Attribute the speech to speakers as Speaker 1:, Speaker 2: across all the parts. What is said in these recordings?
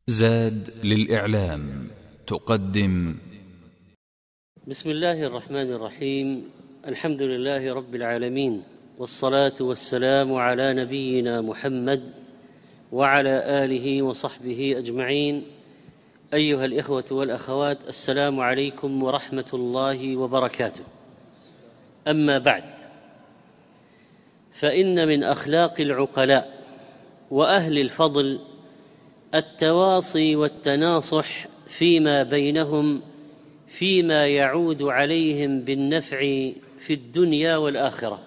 Speaker 1: زاد للإعلام تقدم.
Speaker 2: بسم الله الرحمن الرحيم. الحمد لله رب العالمين، والصلاة والسلام على نبينا محمد وعلى آله وصحبه أجمعين. أيها الإخوة والأخوات، السلام عليكم ورحمة الله وبركاته. أما بعد، فإن من أخلاق العقلاء وأهل الفضل التواصي والتناصح فيما بينهم فيما يعود عليهم بالنفع في الدنيا والآخرة،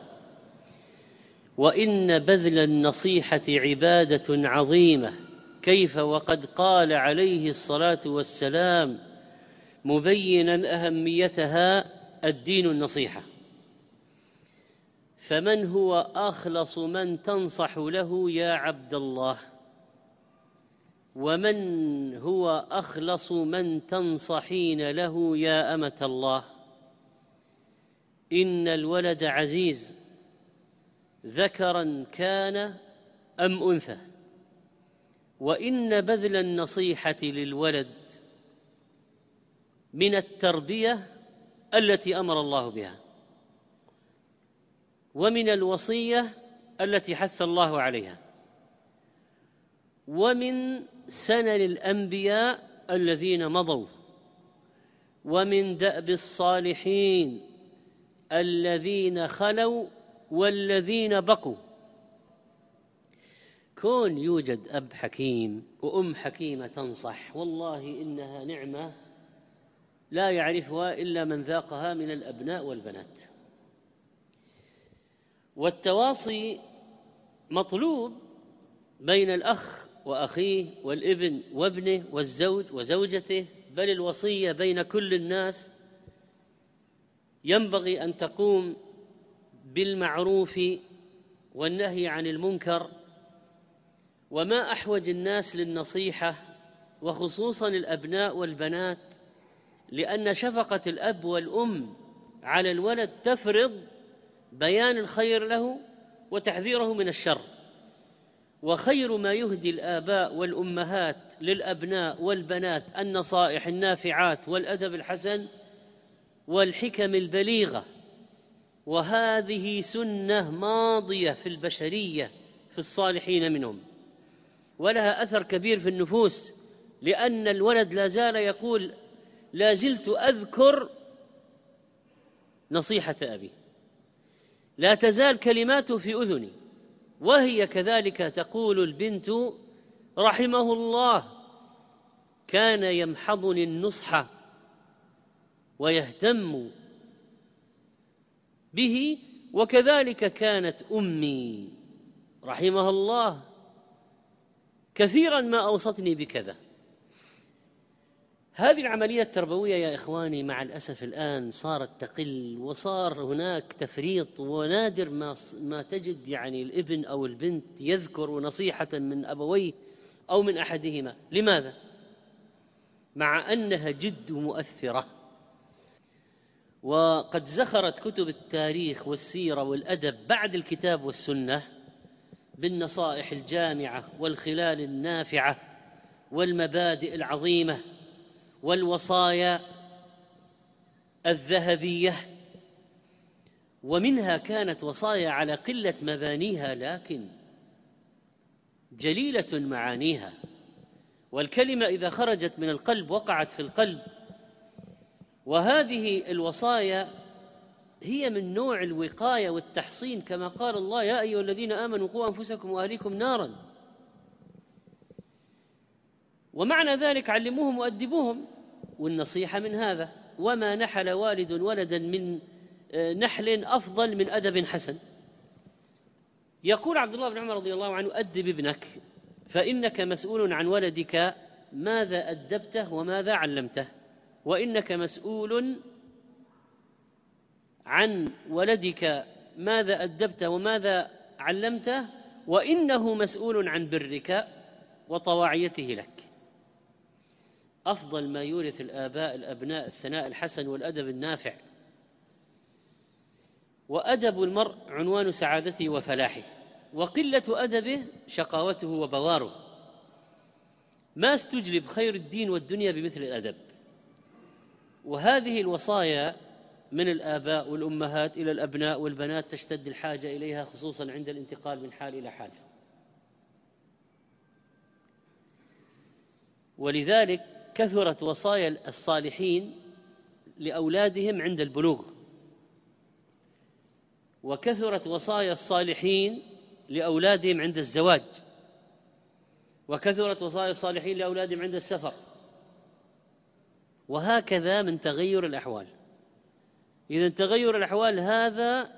Speaker 2: وإن بذل النصيحة عبادة عظيمة، كيف وقد قال عليه الصلاة والسلام مبينا أهميتها: الدين النصيحة. فمن هو أخلص من تنصح له يا عبد الله؟ ومن هو أخلص من تنصحين له يا أمة الله؟ إن الولد عزيز، ذكرا كان أم أنثى، وإن بذل النصيحة للولد من التربية التي أمر الله بها، ومن الوصية التي حث الله عليها، ومن سنن الأنبياء الذين مضوا، ومن دأب الصالحين الذين خلوا والذين بقوا. كون يوجد أب حكيم وأم حكيمة تنصح، والله إنها نعمة لا يعرفها إلا من ذاقها من الأبناء والبنات. والتواصي مطلوب بين الأخ وأخيه، والابن وابنه، والزوج وزوجته، بل الوصية بين كل الناس. ينبغي أن تقوم بالمعروف والنهي عن المنكر، وما أحوج الناس للنصيحة، وخصوصاً الأبناء والبنات، لأن شفقة الأب والأم على الولد تفرض بيان الخير له وتحذيره من الشر. وخير ما يهدي الآباء والأمهات للأبناء والبنات النصائح النافعات والأدب الحسن والحكم البليغة، وهذه سنة ماضية في البشرية في الصالحين منهم، ولها أثر كبير في النفوس، لأن الولد لا زال يقول: لا زلت أذكر نصيحة أبي، لا تزال كلماته في أذني. وهي كذلك تقول البنت: رحمه الله كان يمحضني النصح ويهتم به، وكذلك كانت أمي رحمها الله كثيرا ما أوصتني بكذا. هذه العملية التربوية يا إخواني مع الأسف الآن صارت تقل، وصار هناك تفريط، ونادر ما تجد الابن أو البنت يذكر نصيحة من أبويه أو من أحدهما. لماذا؟ مع أنها جد مؤثرة. وقد زخرت كتب التاريخ والسيرة والأدب بعد الكتاب والسنة بالنصائح الجامعة والخلال النافعة والمبادئ العظيمة والوصايا الذهبية. ومنها كانت وصايا على قلة مبانيها لكن جليلة معانيها، والكلمة إذا خرجت من القلب وقعت في القلب. وهذه الوصايا هي من نوع الوقاية والتحصين، كما قال الله: يا أيها الذين آمنوا قوا أنفسكم وأهليكم نارا. ومعنى ذلك علموهم وأدبوهم، والنصيحة من هذا. وما نحل والد ولدا من نحل أفضل من أدب حسن. يقول عبد الله بن عمر رضي الله عنه: أدب ابنك فإنك مسؤول عن ولدك ماذا أدبته وماذا علمته، وإنك مسؤول عن ولدك ماذا أدبته وماذا علمته، وإنه مسؤول عن برك وطواعيته لك. أفضل ما يورث الآباء الأبناء الثناء الحسن والأدب النافع. وأدب المرء عنوان سعادته وفلاحه، وقلة أدبه شقاوته وبواره. ما استجلب خير الدين والدنيا بمثل الأدب. وهذه الوصايا من الآباء والأمهات إلى الأبناء والبنات تشتد الحاجة إليها، خصوصا عند الانتقال من حال إلى حال. ولذلك كثرت وصايا الصالحين لأولادهم عند البلوغ، وكثرت وصايا الصالحين لأولادهم عند الزواج، وكثرت وصايا الصالحين لأولادهم عند السفر، وهكذا من تغير الأحوال. إذن تغير الأحوال هذا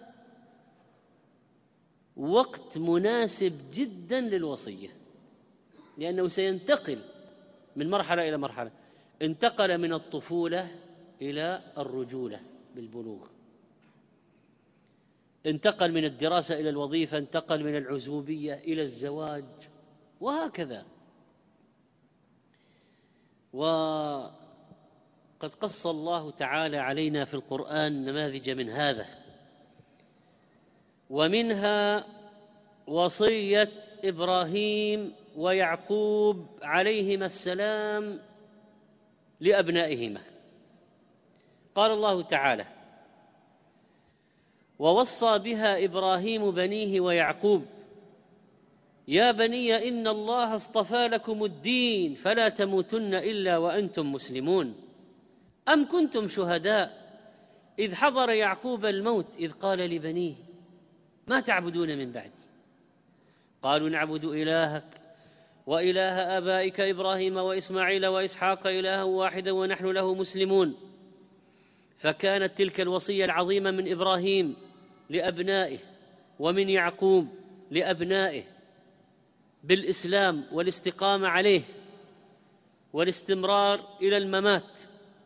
Speaker 2: وقت مناسب جدا للوصية، لأنه سينتقل من مرحلة إلى مرحلة. انتقل من الطفولة إلى الرجولة بالبلوغ، انتقل من الدراسة إلى الوظيفة، انتقل من العزوبية إلى الزواج، وهكذا. وقد قص الله تعالى علينا في القرآن نماذج من هذا، ومنها وصية إبراهيم ويعقوب عليهما السلام لأبنائهما. قال الله تعالى: ووصى بها إبراهيم بنيه ويعقوب يا بني إن الله اصطفى لكم الدين فلا تموتن إلا وأنتم مسلمون أم كنتم شهداء إذ حضر يعقوب الموت إذ قال لبنيه ما تعبدون من بعدي قالوا نعبد إلهك وإله آبائك إبراهيم وإسماعيل وإسحاق إلها واحدا ونحن له مسلمون. فكانت تلك الوصية العظيمة من إبراهيم لأبنائه ومن يعقوب لأبنائه بالإسلام والاستقامة عليه والاستمرار إلى الممات،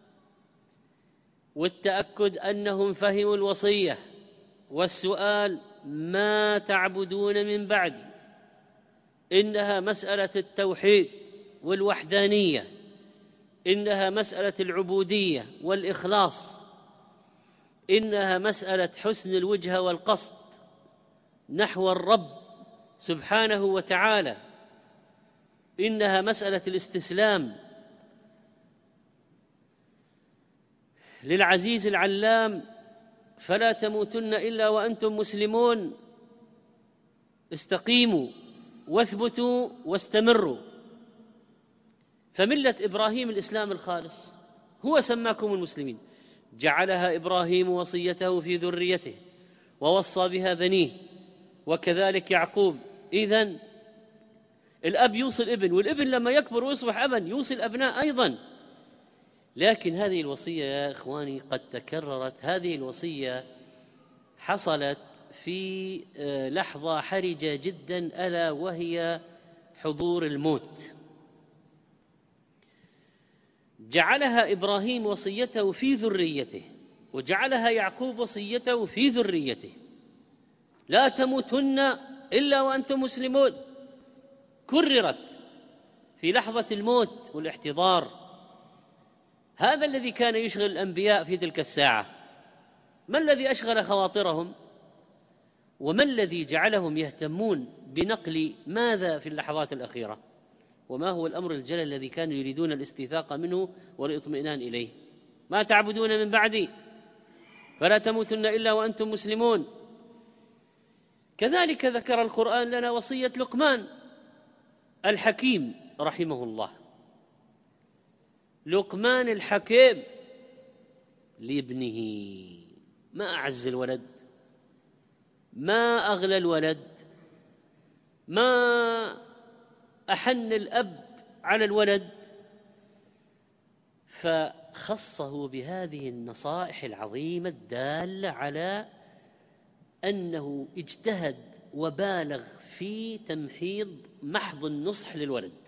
Speaker 2: والتأكد أنهم فهموا الوصية، والسؤال ما تعبدون من بعدي، إنها مسألة التوحيد والوحدانية، إنها مسألة العبودية والإخلاص، إنها مسألة حسن الوجهة والقصد نحو الرب سبحانه وتعالى، إنها مسألة الاستسلام للعزيز العلام فلا تموتن إلا وأنتم مسلمون. استقيموا واثبتوا واستمروا. فملة إبراهيم الإسلام الخالص، هو سماكم المسلمين. جعلها إبراهيم وصيته في ذريته ووصى بها بنيه، وكذلك يعقوب. إذن الأب يوصي الابن، والابن لما يكبر ويصبح أبا يوصي الأبناء أيضا. لكن هذه الوصية يا إخواني قد تكررت. هذه الوصية حصلت في لحظة حرجة جدا، ألا وهي حضور الموت. جعلها إبراهيم وصيته في ذريته، وجعلها يعقوب وصيته في ذريته، لا تموتن إلا وأنتم مسلمون. كررت في لحظة الموت والاحتضار. هذا الذي كان يشغل الأنبياء في تلك الساعة. ما الذي أشغل خواطرهم؟ وما الذي جعلهم يهتمون بنقل ماذا في اللحظات الأخيرة؟ وما هو الأمر الجلل الذي كانوا يريدون الاستيثاق منه والاطمئنان إليه؟ ما تعبدون من بعدي فلا تموتن إلا وأنتم مسلمون. كذلك ذكر القرآن لنا وصية لقمان الحكيم رحمه الله. لقمان الحكيم لابنه. ما أعز الولد، ما أغلى الولد، ما أحن الأب على الولد، فخصه بهذه النصائح العظيمة الدالة على أنه اجتهد وبالغ في تمحيض محض النصح للولد.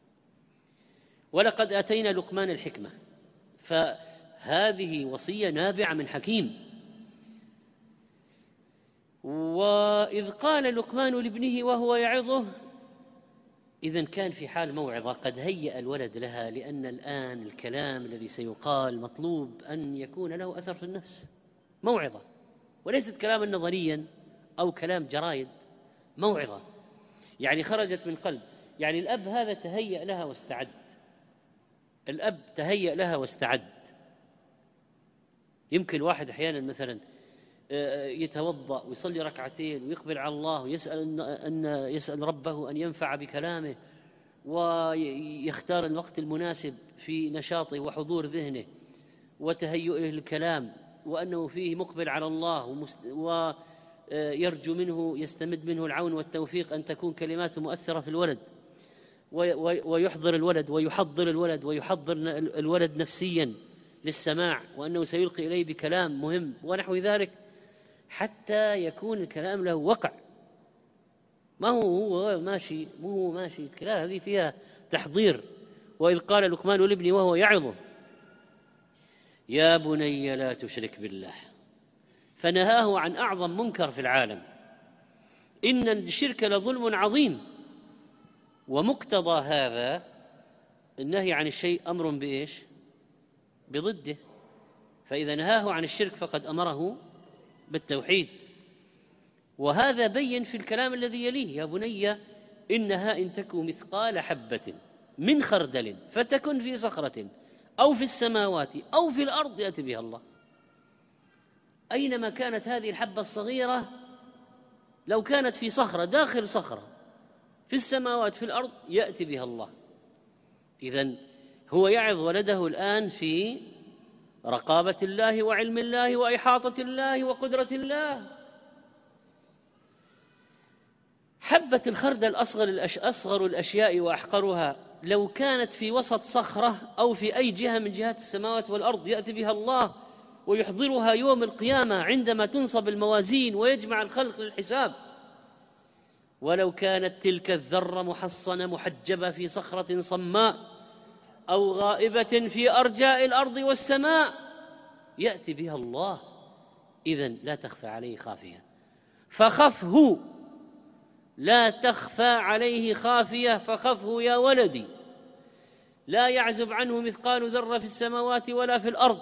Speaker 2: ولقد آتينا لقمان الحكمة، فهذه وصية نابعة من حكيم. وإذ قال لقمان لابنه وهو يعظه، إذن كان في حال موعظة، قد هيأ الولد لها، لأن الآن الكلام الذي سيقال مطلوب أن يكون له أثر في النفس. موعظة، وليست كلاما نظريا أو كلام جرايد، موعظة يعني خرجت من قلب. يعني الأب هذا تهيأ لها واستعد، الأب تهيأ لها واستعد. يمكن واحد أحيانا مثلا يتوضأ ويصلي ركعتين ويقبل على الله ويسأل يسأل ربه أن ينفع بكلامه، ويختار الوقت المناسب في نشاطه وحضور ذهنه وتهيئه للكلام، وأنه فيه مقبل على الله ويرجو منه يستمد منه العون والتوفيق أن تكون كلماته مؤثرة في الولد، ويحضر الولد ويحضر الولد ويحضر الولد نفسيا للسماع، وأنه سيلقي إليه بكلام مهم ونحو ذلك، حتى يكون الكلام له وقع. ما هو ماشي الكلام، هذه فيها تحضير. وإذ قال لقمان لابنه وهو يعظه يا بني لا تشرك بالله، فنهاه عن أعظم منكر في العالم. إن الشرك لظلم عظيم، ومقتضى هذا النهي عن الشيء أمر بإيش؟ بضده. فإذا نهاه عن الشرك فقد أمره بالتوحيد. وهذا بين في الكلام الذي يليه: يا بني إنها إن تك مثقال حبة من خردل فتكن في صخرة أو في السماوات أو في الأرض يأتي بها الله. أينما كانت هذه الحبة الصغيرة، لو كانت في صخرة داخل صخرة في السماوات في الأرض يأتي بها الله. إذن هو يعظ ولده الآن في رقابة الله وعلم الله وإحاطة الله وقدرة الله. حبة الخردل أصغر الأشياء وأحقرها، لو كانت في وسط صخرة أو في أي جهة من جهات السماوات والأرض يأتي بها الله ويحضرها يوم القيامة عندما تنصب الموازين ويجمع الخلق للحساب. ولو كانت تلك الذرة محصنة محجبة في صخرة صماء أو غائبة في أرجاء الأرض والسماء يأتي بها الله. إذن لا تخفى عليه خافية، فخفه، لا تخفى عليه خافية فخفه يا ولدي. لا يعزب عنه مثقال ذرة في السماوات ولا في الأرض،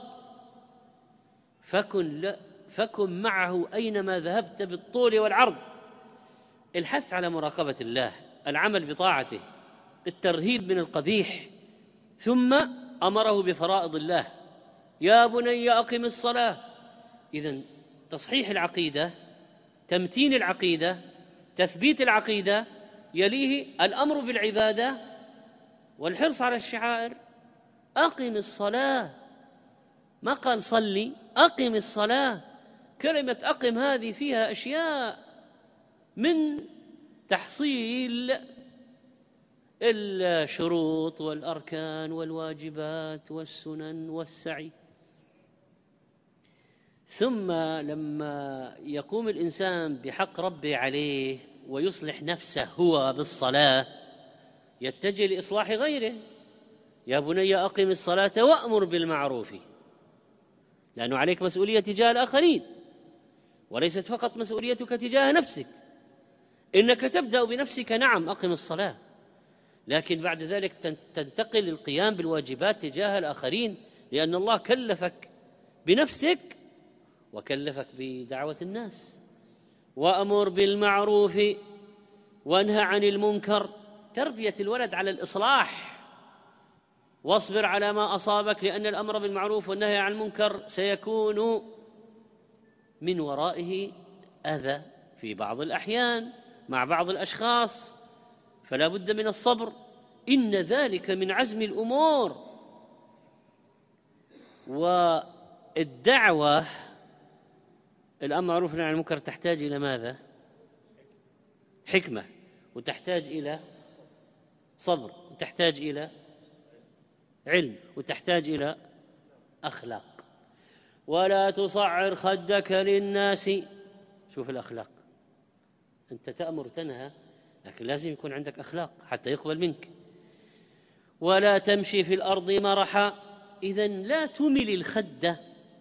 Speaker 2: فكن معه أينما ذهبت بالطول والعرض. الحث على مراقبة الله، العمل بطاعته، الترهيب من القبيح، ثم أمره بفرائض الله: يا بني أقم الصلاة. إذن تصحيح العقيدة، تمتين العقيدة، تثبيت العقيدة، يليه الأمر بالعبادة والحرص على الشعائر. أقم الصلاة، ما قال صلي، أقم الصلاة. كلمة أقم هذه فيها أشياء من تحصيل الشروط والأركان والواجبات والسنن والسعي. ثم لما يقوم الإنسان بحق ربه عليه ويصلح نفسه هو بالصلاة يتجه لإصلاح غيره. يا بني أقم الصلاة وأمر بالمعروف، لأنه عليك مسؤولية تجاه الآخرين، وليست فقط مسؤوليتك تجاه نفسك. إنك تبدأ بنفسك، نعم أقم الصلاة، لكن بعد ذلك تنتقل للقيام بالواجبات تجاه الآخرين، لأن الله كلفك بنفسك وكلفك بدعوة الناس. وأمر بالمعروف وانهى عن المنكر، تربية الولد على الإصلاح. واصبر على ما أصابك، لأن الأمر بالمعروف والنهي عن المنكر سيكون من ورائه أذى في بعض الأحيان مع بعض الأشخاص، فلا بد من الصبر. إن ذلك من عزم الأمور. والدعوة الأمر معروف والنهي عن المنكر تحتاج إلى ماذا؟ حكمة، وتحتاج إلى صبر، وتحتاج إلى علم، وتحتاج إلى أخلاق. ولا تصعر خدك للناس. شوف الأخلاق، أنت تأمر تنهى، لكن لازم يكون عندك أخلاق حتى يقبل منك. ولا تمشي في الأرض مرحا. إذن لا تمل الخد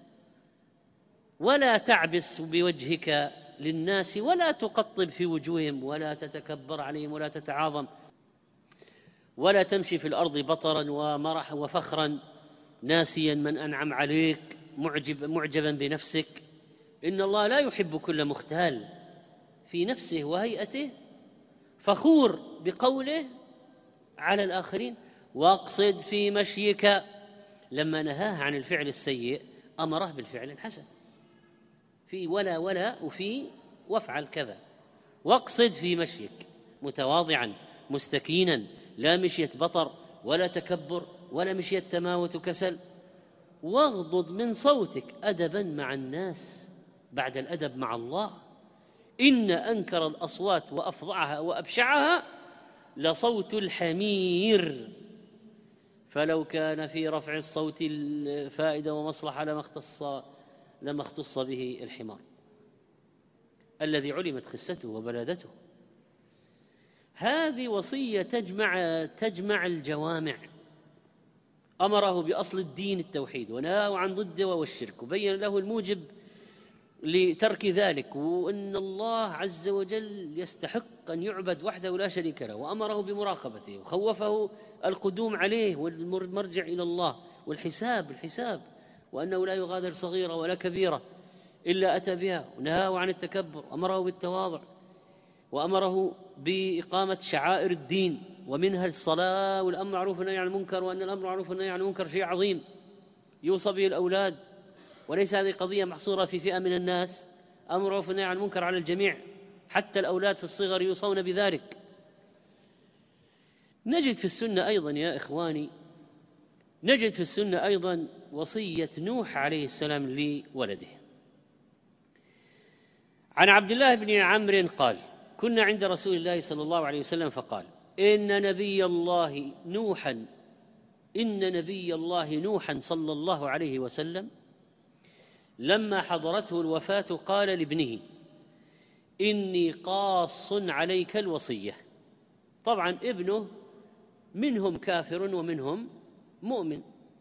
Speaker 2: ولا تعبس بوجهك للناس، ولا تقطب في وجوههم، ولا تتكبر عليهم، ولا تتعاظم. ولا تمشي في الأرض بطرا ومرحا وفخرا، ناسيا من أنعم عليك، معجبا بنفسك. إن الله لا يحب كل مختال في نفسه وهيئته، فخور بقوله على الآخرين. واقصد في مشيك، لما نهاه عن الفعل السيء أمره بالفعل الحسن، في ولا وفي وافعل كذا. واقصد في مشيك متواضعا مستكينا، لا مشية بطر ولا تكبر ولا مشية تماوت وكسل. واغضض من صوتك أدبا مع الناس بعد الأدب مع الله. إن أنكر الأصوات وأفظعها وأبشعها لصوت الحمير، فلو كان في رفع الصوت الفائدة ومصلحة لما اختص به الحمار الذي علمت خسته وبلادته. هذه وصية تجمع الجوامع. أمره بأصل الدين التوحيد، ونهاه عن ضده وهو الشرك، وبين له الموجب لترك ذلك، وأن الله عز وجل يستحق أن يعبد وحده لا شريك له، وأمره بمراقبته، وخوفه القدوم عليه والمرجع إلى الله والحساب، وأنه لا يغادر صغيرة ولا كبيرة إلا أتى بها. ونهاه عن التكبر، أمره بالتواضع، وأمره بإقامة شعائر الدين، ومنها الصلاة والأمر معروف والنهي عن المنكر، وأن الأمر معروف والنهي عن المنكر شيء عظيم يوصى به الأولاد، وليس هذه قضية محصورة في فئة من الناس. أمر معروف والنهي عن المنكر على الجميع، حتى الأولاد في الصغر يوصون بذلك. نجد في السنة أيضا يا إخواني، نجد في السنة أيضا وصية نوح عليه السلام لولده. عن عبد الله بن عمرو قال: كنا عند رسول الله صلى الله عليه وسلم فقال: إن نبي الله نوحا صلى الله عليه وسلم لما حضرته الوفاة قال لابنه: إني قاص عليك الوصية. طبعا ابنه منهم كافر ومنهم مؤمن،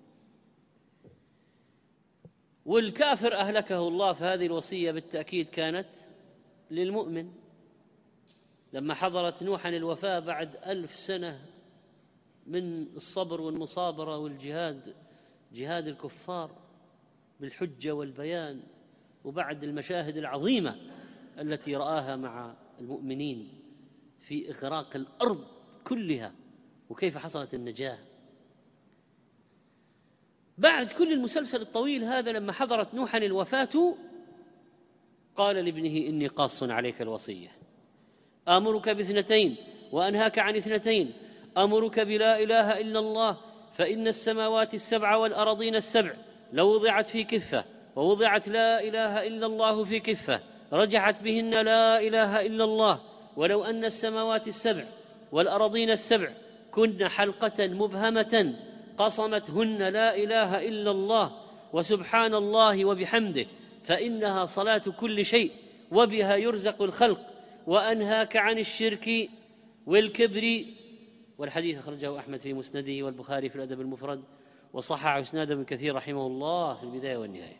Speaker 2: والكافر أهلكه الله، فهذه الوصية بالتأكيد كانت للمؤمن. لما حضرت نوحا الوفاة بعد 1000 سنة من الصبر والمصابرة والجهاد، جهاد الكفار بالحجة والبيان، وبعد المشاهد العظيمة التي رآها مع المؤمنين في إغراق الأرض كلها وكيف حصلت النجاة، بعد كل المسلسل الطويل هذا لما حضرت نوحا الوفاة قال لابنه: إني قاص عليك الوصية، آمرك باثنتين وأنهاك عن اثنتين، أمرك بلا إله إلا الله، فإن السماوات السبع والأرضين السبع لو وضعت في كفة ووضعت لا إله إلا الله في كفة رجعت بهن لا إله إلا الله، ولو أن السماوات السبع والأرضين السبع كن حلقة مبهمة قصمتهن لا إله إلا الله وسبحان الله وبحمده، فإنها صلاة كل شيء وبها يرزق الخلق، وأنهاك عن الشرك والكبر. والحديث أخرجه أحمد في مسنده والبخاري في الأدب المفرد، وصححه إسناد ابن كثير رحمه الله في البداية والنهاية.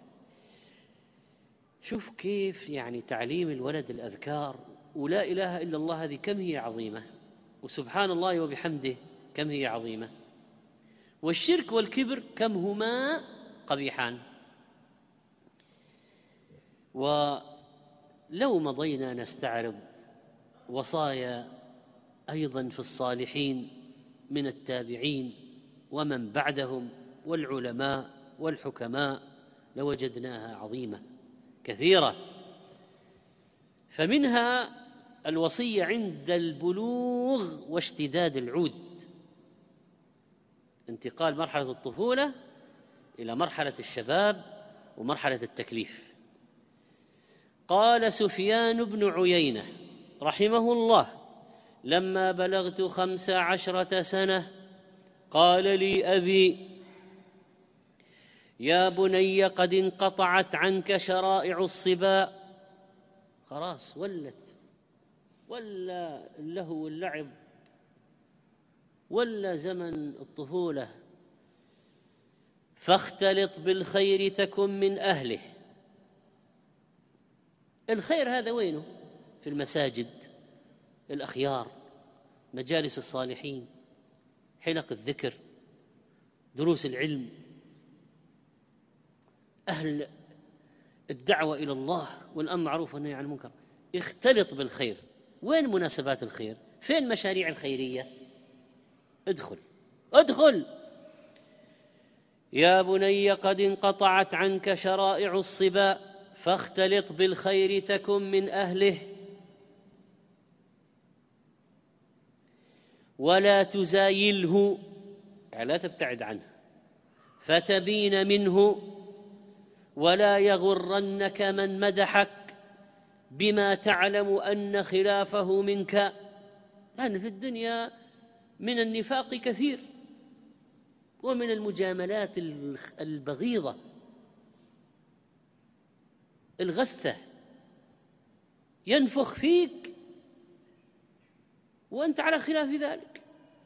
Speaker 2: شوف كيف يعني تعليم الولد الأذكار، ولا إله إلا الله هذه كم هي عظيمة، وسبحان الله وبحمده كم هي عظيمة، والشرك والكبر كم هما قبيحان. ولو مضينا نستعرض وصايا أيضا في الصالحين من التابعين ومن بعدهم والعلماء والحكماء لوجدناها عظيمة كثيرة. فمنها الوصية عند البلوغ واشتداد العود، انتقال مرحلة الطفولة إلى مرحلة الشباب ومرحلة التكليف. قال سفيان بن عيينة رحمه الله: لما بلغت 15 سنة قال لي أبي: يا بني قد انقطعت عنك شرائع الصبا، خلاص ولا اللهو واللعب ولا زمن الطفولة، فاختلط بالخير تكن من أهله. الخير هذا وينه؟ في المساجد الأخيار، مجالس الصالحين، حلق الذكر، دروس العلم، أهل الدعوة إلى الله والأمر معروف والنهي عن المنكر. اختلط بالخير. وين مناسبات الخير؟ فين مشاريع الخيرية؟ ادخل ادخل. يا بني قد انقطعت عنك شرائع الصبا فاختلط بالخير تكن من أهله، ولا تزايله، يعني لا تبتعد عنه، فتبين منه، ولا يغرنك من مدحك بما تعلم أن خلافه منك، لأن في الدنيا من النفاق كثير ومن المجاملات البغيضة الغثة، ينفخ فيك وأنت على خلاف ذلك.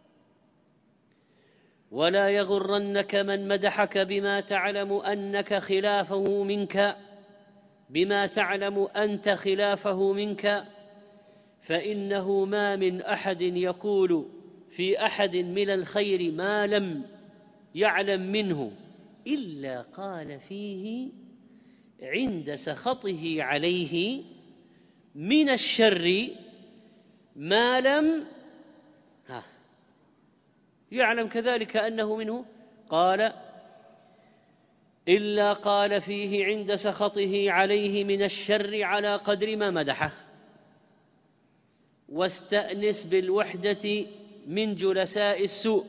Speaker 2: ولا يغرنك من مدحك بما تعلم أنك خلافه منك، بما تعلم أنت خلافه منك، فإنه ما من أحد يقول في أحد من الخير ما لم يعلم منه إلا قال فيه عند سخطه عليه من الشر ما لم يعلم كذلك أنه منه، قال إلا قال فيه عند سخطه عليه من الشر على قدر ما مدحه. واستأنس بالوحدة من جلساء السوء.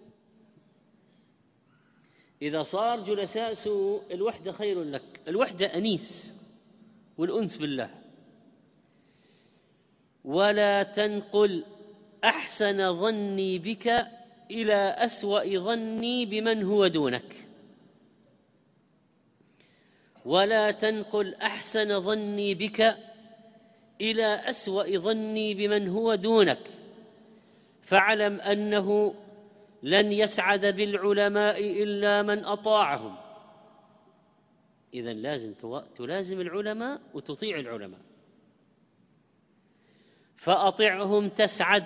Speaker 2: إذا صار جلساء سوء الوحدة خير لك، الوحدة أنيس والأنس بالله. ولا تنقل أحسن ظني بك إلى أسوأ ظني بمن هو دونك، ولا تنقل أحسن ظني بك إلى أسوأ ظني بمن هو دونك، فاعلم أنه لن يسعد بالعلماء إلا من أطاعهم. إذن لازم تلازم العلماء وتطيع العلماء، فأطعهم تسعد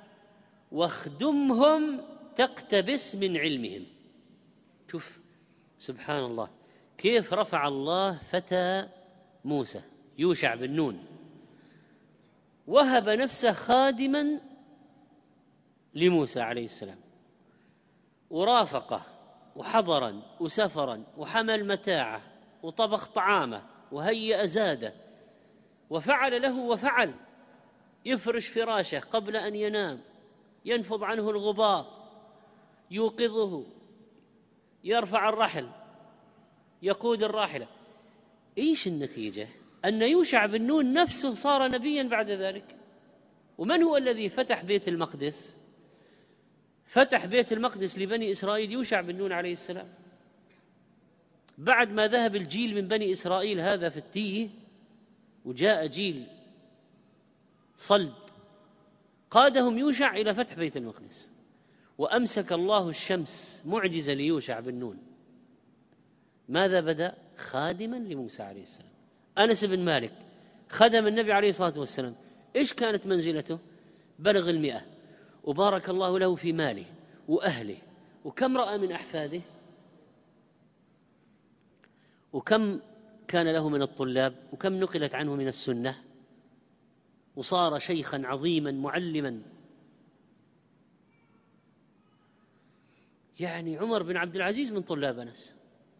Speaker 2: واخدمهم تقتبس من علمهم. شوف سبحان الله كيف رفع الله فتى موسى يوشع بن نون، وهب نفسه خادما لموسى عليه السلام، ورافقه وحضرا وسفرا وحمل متاعه وطبخ طعامه وهيأ زاده وفعل له وفعل، يفرش فراشه قبل أن ينام، ينفض عنه الغبار، يوقظه، يرفع الرحل، يقود الراحلة. إيش النتيجة؟ أن يوشع بن نون نفسه صار نبيا بعد ذلك. ومن هو الذي فتح بيت المقدس؟ فتح بيت المقدس لبني إسرائيل يوشع بن نون عليه السلام. بعد ما ذهب الجيل من بني إسرائيل هذا في التيه وجاء جيل صلب قادهم يوشع إلى فتح بيت المقدس، وأمسك الله الشمس معجزة ليوشع بن نون. ماذا بدأ؟ خادما لموسى عليه السلام. أنس بن مالك خدم النبي عليه الصلاة والسلام، إيش كانت منزلته؟ بلغ 100، وبارك الله له في ماله وأهله، وكم رأى من أحفاده، وكم كان له من الطلاب، وكم نقلت عنه من السنة، وصار شيخا عظيما معلما. يعني عمر بن عبد العزيز من طلاب أنس.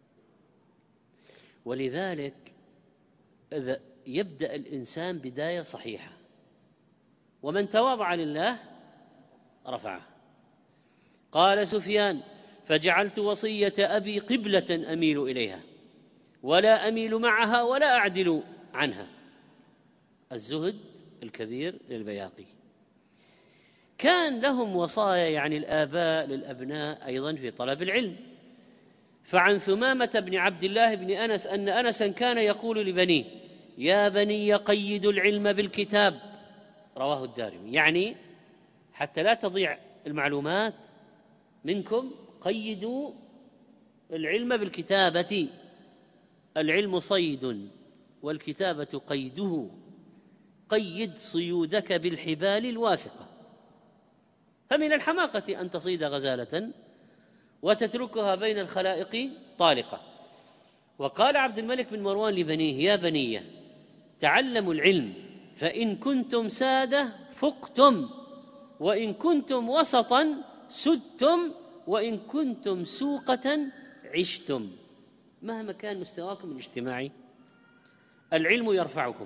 Speaker 2: ولذلك إذا يبدأ الإنسان بداية صحيحة، ومن تواضع لله رفعه. قال سفيان: فجعلت وصية أبي قبلة أميل إليها ولا أميل معها ولا أعدل عنها. الزهد الكبير للبياقي. كان لهم وصايا يعني الآباء للأبناء أيضا في طلب العلم. فعن ثمامة بن عبد الله بن أنس أن أنسا كان يقول لبنيه: يا بني قيدوا العلم بالكتاب. رواه الدارمي. يعني حتى لا تضيع المعلومات منكم قيدوا العلم بالكتابة. العلم صيد والكتابة قيده، قيد صيودك بالحبال الواثقة. فمن الحماقة أن تصيد غزالة وتتركها بين الخلائق طالقة. وقال عبد الملك بن مروان لبنيه: يا بني تعلموا العلم، فإن كنتم سادة فقتم، وإن كنتم وسطا سدتم وإن كنتم سوقة عشتم. مهما كان مستواكم الاجتماعي العلم يرفعكم،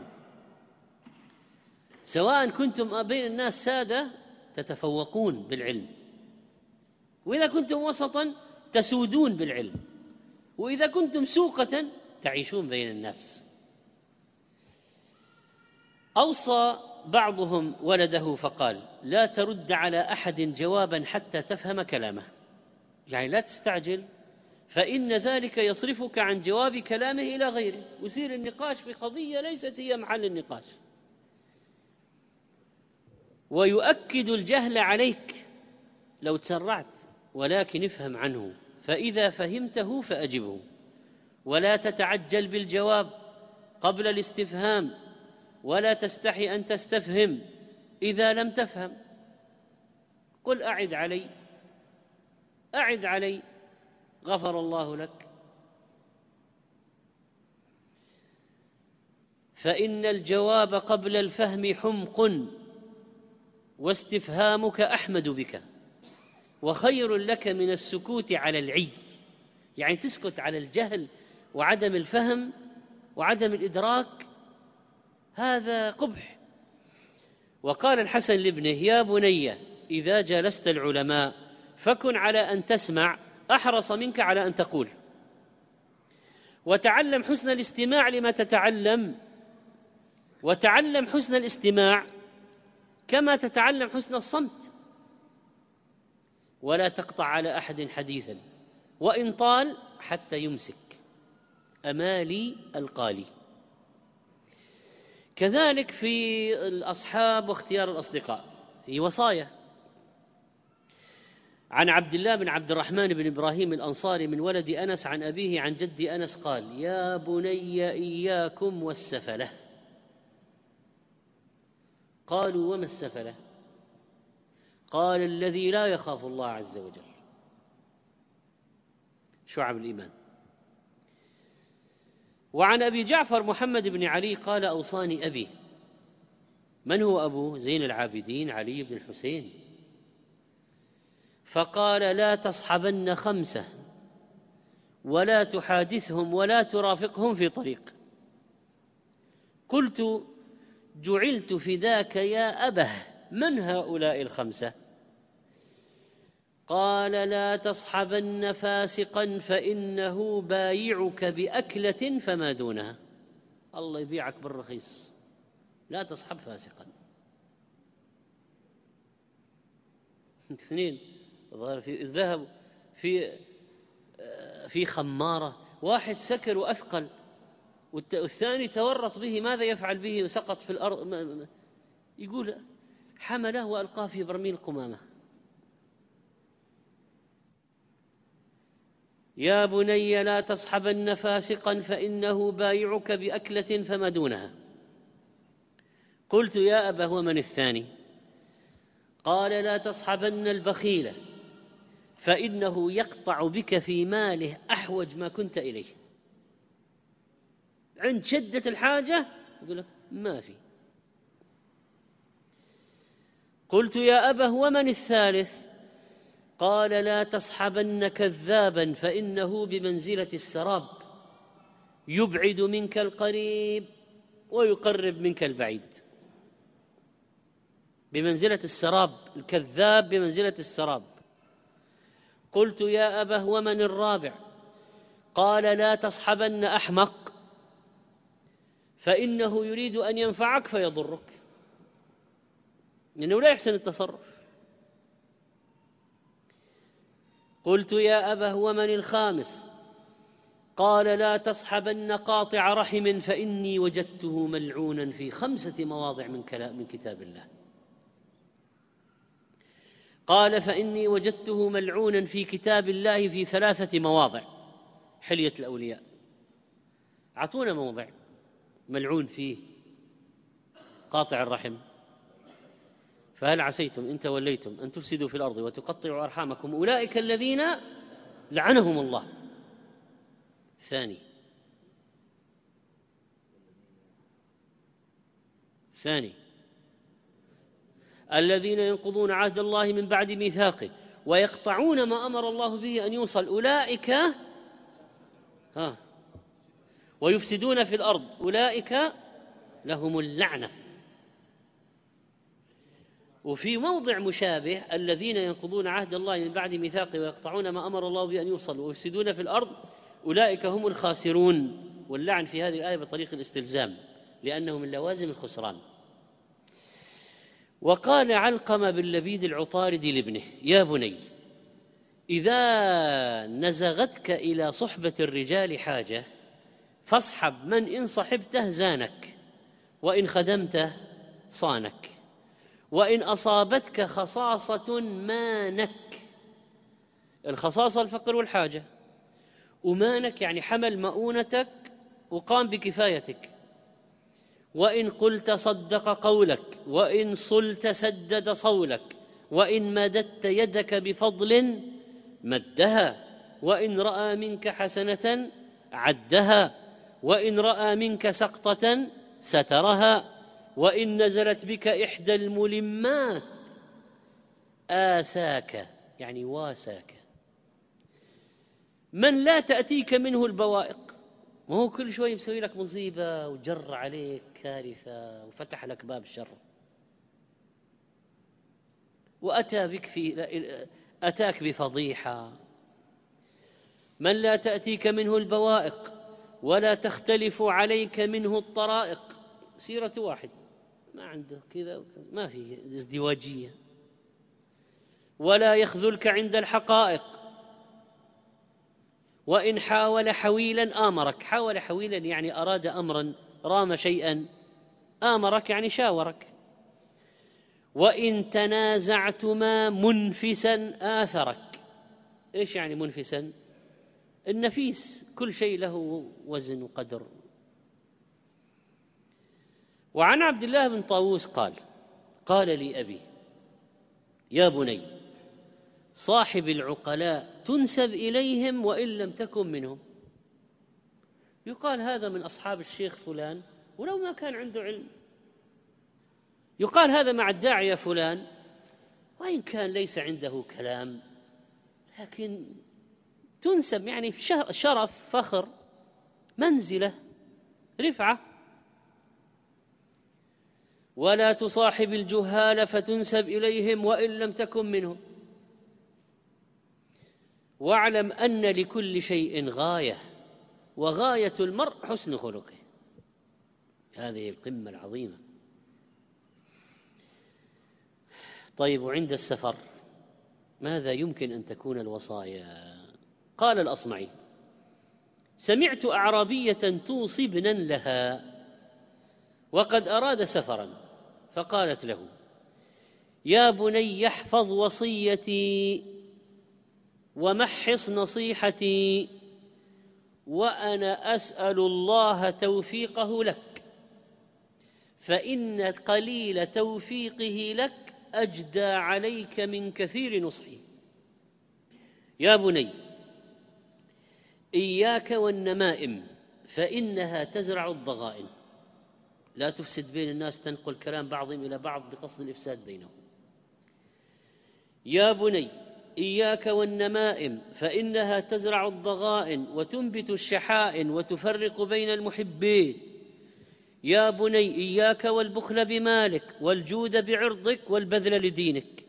Speaker 2: سواء كنتم بين الناس سادة تتفوقون بالعلم، وإذا كنتم وسطا تسودون بالعلم، وإذا كنتم سوقة تعيشون بين الناس. أوصى بعضهم ولده فقال: لا ترد على أحد جوابا حتى تفهم كلامه، يعني لا تستعجل، فإن ذلك يصرفك عن جواب كلامه إلى غيره، ويصير النقاش في قضية ليست هي محل النقاش، ويؤكد الجهل عليك لو تسرعت، ولكن افهم عنه، فإذا فهمته فأجبه، ولا تتعجل بالجواب قبل الاستفهام، ولا تستحي أن تستفهم إذا لم تفهم. قل أعد علي، أعد علي غفر الله لك، فإن الجواب قبل الفهم حمق، واستفهامك أحمد بك، وخير لك من السكوت على العي، يعني تسكت على الجهل وعدم الفهم وعدم الإدراك، هذا قبح. وقال الحسن لابنه: يا بني إذا جالست العلماء فكن على أن تسمع أحرص منك على أن تقول، وتعلم حسن الاستماع لما تتعلم، وتعلم حسن الاستماع كما تتعلم حسن الصمت، ولا تقطع على أحد حديثا وإن طال حتى يمسك، أمالي القالي. كذلك في الأصحاب واختيار الأصدقاء هي وصايا. عن عبد الله بن عبد الرحمن بن إبراهيم الأنصاري من ولد أنس عن أبيه عن جد أنس قال: يا بني إياكم والسفلة. قالوا: وما السفلة؟ قال: الذي لا يخاف الله عز وجل. شعب الإيمان. وعن أبي جعفر محمد بن علي قال: أوصاني أبي. من هو أبوه؟ زين العابدين علي بن الحسين. فقال: لا تصحبن خمسة ولا تحادثهم ولا ترافقهم في طريق. قلت: جعلت فداك يا أبه، من هؤلاء الخمسة؟ قال: لا تصحبن فاسقا فإنه بايعك بأكلة فما دونها. الله يبيعك بالرخيص، لا تصحب فاسقا. اثنين ذهبوا في خمارة، واحد سكر وأثقل، والثاني تورط به، ماذا يفعل به؟ وسقط في الأرض، يقول حمله وألقاه في برميل قمامة. يا بني لا تصحبن فاسقا فإنه بايعك بأكلة فما دونها. قلت: يا أبا ومن الثاني؟ قال: لا تصحبن البخيل فإنه يقطع بك في ماله أحوج ما كنت إليه، عند شدة الحاجة يقول لك ما في. قلت: يا أبا ومن الثالث؟ قال: لا تصحبن كذابا فإنه بمنزلة السراب، يبعد منك القريب ويقرب منك البعيد. بمنزلة السراب، الكذاب بمنزلة السراب. قلت: يا أبا ومن الرابع؟ قال: لا تصحبن أحمق فإنه يريد أن ينفعك فيضرك، لأنه لا يحسن التصرف. قلت: يا أبا ومن الخامس؟ قال: لا تصحبن قاطع رحم فإني وجدته ملعونا في 5 مواضع من كتاب الله. قال: فإني وجدته ملعونا في كتاب الله في 3 مواضع. حلية الأولياء، أعطونا موضع ملعون فيه قاطع الرحم. فهل عسيتم إن توليتم أن تفسدوا في الأرض وتقطعوا أرحامكم أولئك الذين لعنهم الله. ثاني الذين ينقضون عهد الله من بعد ميثاقه ويقطعون ما أمر الله به أن يوصل أولئك ويفسدون في الأرض أولئك لهم اللعنة. وفي موضع مشابه الذين ينقضون عهد الله من بعد ميثاقه ويقطعون ما أمر الله به أن يوصل ويفسدون في الأرض أولئك هم الخاسرون. واللعن في هذه الآية بطريق الاستلزام لأنه من لوازم الخسران. وقال علقمة بن لبيد العطاردي لابنه: يا بني، إذا نزغتك إلى صحبة الرجال حاجة فاصحب من إن صحبته زانك، وإن خدمته صانك، وإن أصابتك خصاصة مانك. الخصاصة الفقر والحاجة، ومانك يعني حمل مؤونتك وقام بكفايتك. وإن قلت صدق قولك، وإن صلت سدد صولك، وإن مددت يدك بفضل مدها، وإن رأى منك حسنة عدها، وإن رأى منك سقطة سترها، وإن نزلت بك إحدى الملمات آساك يعني واساك. من لا تأتيك منه البوائق، ما هو كل شوي مسوي لك مصيبة وجر عليك كارثة وفتح لك باب الشر، أتاك بفضيحة. من لا تأتيك منه البوائق ولا تختلف عليك منه الطرائق، سيرة واحد ما عنده كذا ما في ازدواجية. ولا يخذلك عند الحقائق، وإن حاول حويلا آمرك. حاول حويلا يعني أراد أمرا، رام شيئا، آمرك يعني شاورك. وإن تنازعتما منفسا آثرك. إيش يعني منفسا؟ النفيس كل شيء له وزن وقدر. وعن عبد الله بن طاووس قال لي أبي: يا بني، صاحب العقلاء تنسب إليهم وإن لم تكن منهم. يقال هذا من أصحاب الشيخ فلان ولو ما كان عنده علم، يقال هذا مع الداعية فلان وإن كان ليس عنده كلام، لكن تنسب يعني شرف، فخر، منزلة، رفعة. ولا تصاحب الجهال فتنسب إليهم وإن لم تكن منهم. واعلم أن لكل شيء غاية، وغاية المرء حسن خلقه. هذه القمة العظيمة. طيب، وعند السفر ماذا يمكن أن تكون الوصايا؟ قال الأصمعي: سمعت أعرابية توصي ابنا لها وقد أراد سفرا، فقالت له: يا بني، احفظ وصيتي ومحص نصيحتي، وأنا أسأل الله توفيقه لك، فإن قليل توفيقه لك أجدى عليك من كثير نصحي. يا بني، إياك والنمائم فإنها تزرع الضغائن. لا تفسد بين الناس، تنقل كلام بعضهم إلى بعض بقصد الإفساد بينهم. يا بني، إياك والنمائم فإنها تزرع الضغائن وتنبت الشحائن وتفرق بين المحبين. يا بني، إياك والبخل بمالك والجود بعرضك والبذل لدينك.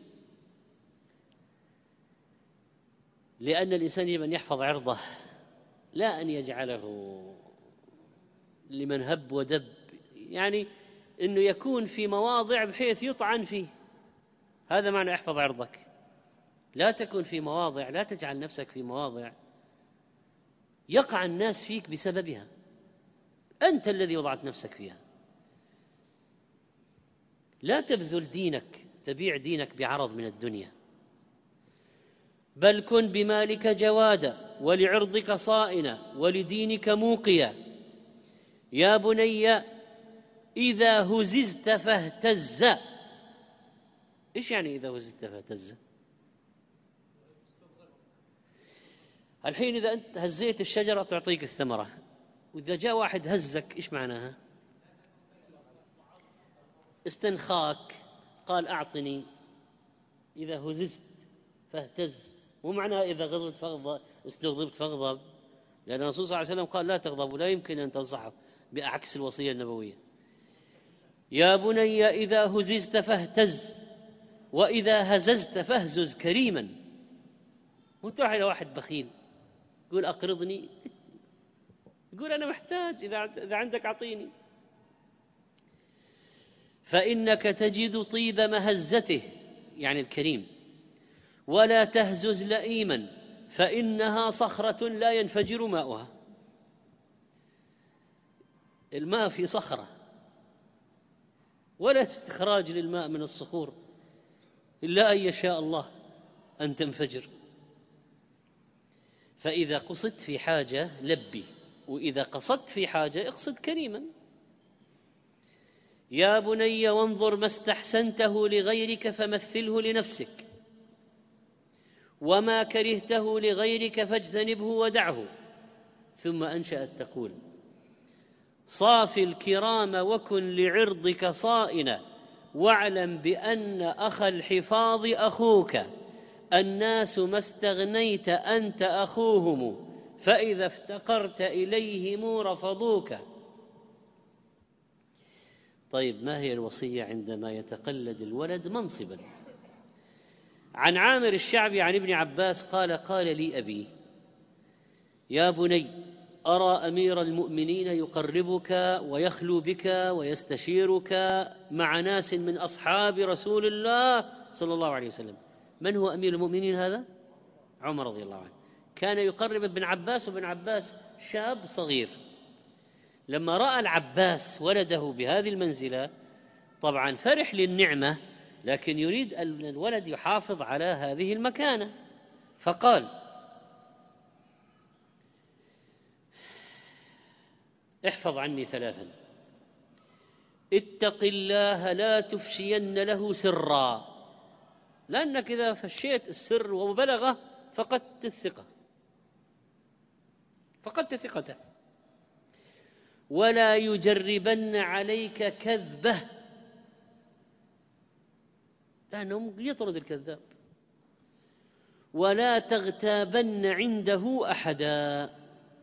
Speaker 2: لأن الإنسان يجب أن يحفظ عرضه، لا أن يجعله لمن هب ودب، يعني أنه يكون في مواضع بحيث يطعن فيه. هذا معنى احفظ عرضك. لا تكن في مواضع، لا تجعل نفسك في مواضع يقع الناس فيك بسببها، أنت الذي وضعت نفسك فيها. لا تبذل دينك، تبيع دينك بعرض من الدنيا، بل كن بمالك جوادا ولعرضك صائنا ولدينك موقيا. يا بني، إذا هززت فاهتز. إيش يعني إذا هززت فاهتز؟ الحين إذا أنت هزيت الشجرة تعطيك الثمرة، وإذا جاء واحد هزك إيش معناها؟ استنخاك، قال أعطني. إذا هززت فاهتز، مو معناها إذا غضبت فاغضب، استغضبت فاغضب، لأن الرسول صلى الله عليه وسلم قال لا تغضب، ولا يمكن أن تنصحه بعكس الوصية النبوية. يا بني إذا هززت فاهتز وإذا هززت فاهزز كريما. وتروح إلى واحد بخيل يقول أقرضني، يقول أنا محتاج، إذا عندك أعطيني. فإنك تجد طيب مهزته، يعني الكريم، ولا تهزز لئيما فإنها صخرة لا ينفجر ماؤها. الماء في صخرة، ولا استخراج للماء من الصخور إلا أن يشاء الله أن تنفجر. فإذا قصدت في حاجة لبي، وإذا قصدت في حاجة اقصد كريما. يا بني وانظر ما استحسنته لغيرك فمثله لنفسك، وما كرهته لغيرك فاجتنبه ودعه. ثم أنشأت تقول صاف الكرام وكن لعرضك صائنا، واعلم بأن أخا الحفاظ أخوك، الناس ما استغنيت أنت أخوهم، فإذا افتقرت إليهم رفضوك. طيب، ما هي الوصية عندما يتقلد الولد منصبا؟ عن عامر الشعبي عن ابن عباس قال قال لي أبي يا بني أرى أمير المؤمنين يقربك ويخلو بك ويستشيرك مع ناس من أصحاب رسول الله صلى الله عليه وسلم. من هو أمير المؤمنين هذا؟ عمر رضي الله عنه. كان يقرب ابن عباس، وابن عباس شاب صغير. لما رأى العباس ولده بهذه المنزلة طبعا فرح للنعمة، لكن يريد أن الولد يحافظ على هذه المكانة، فقال احفظ عني ثلاثا: اتق الله لا تفشين له سرا، لأنك إذا فشيت السر وبلغه فقدت الثقة، فقدت ثقته. ولا يجربن عليك كذبه، لأنه يطرد الكذاب. ولا تغتابن عنده أحدا.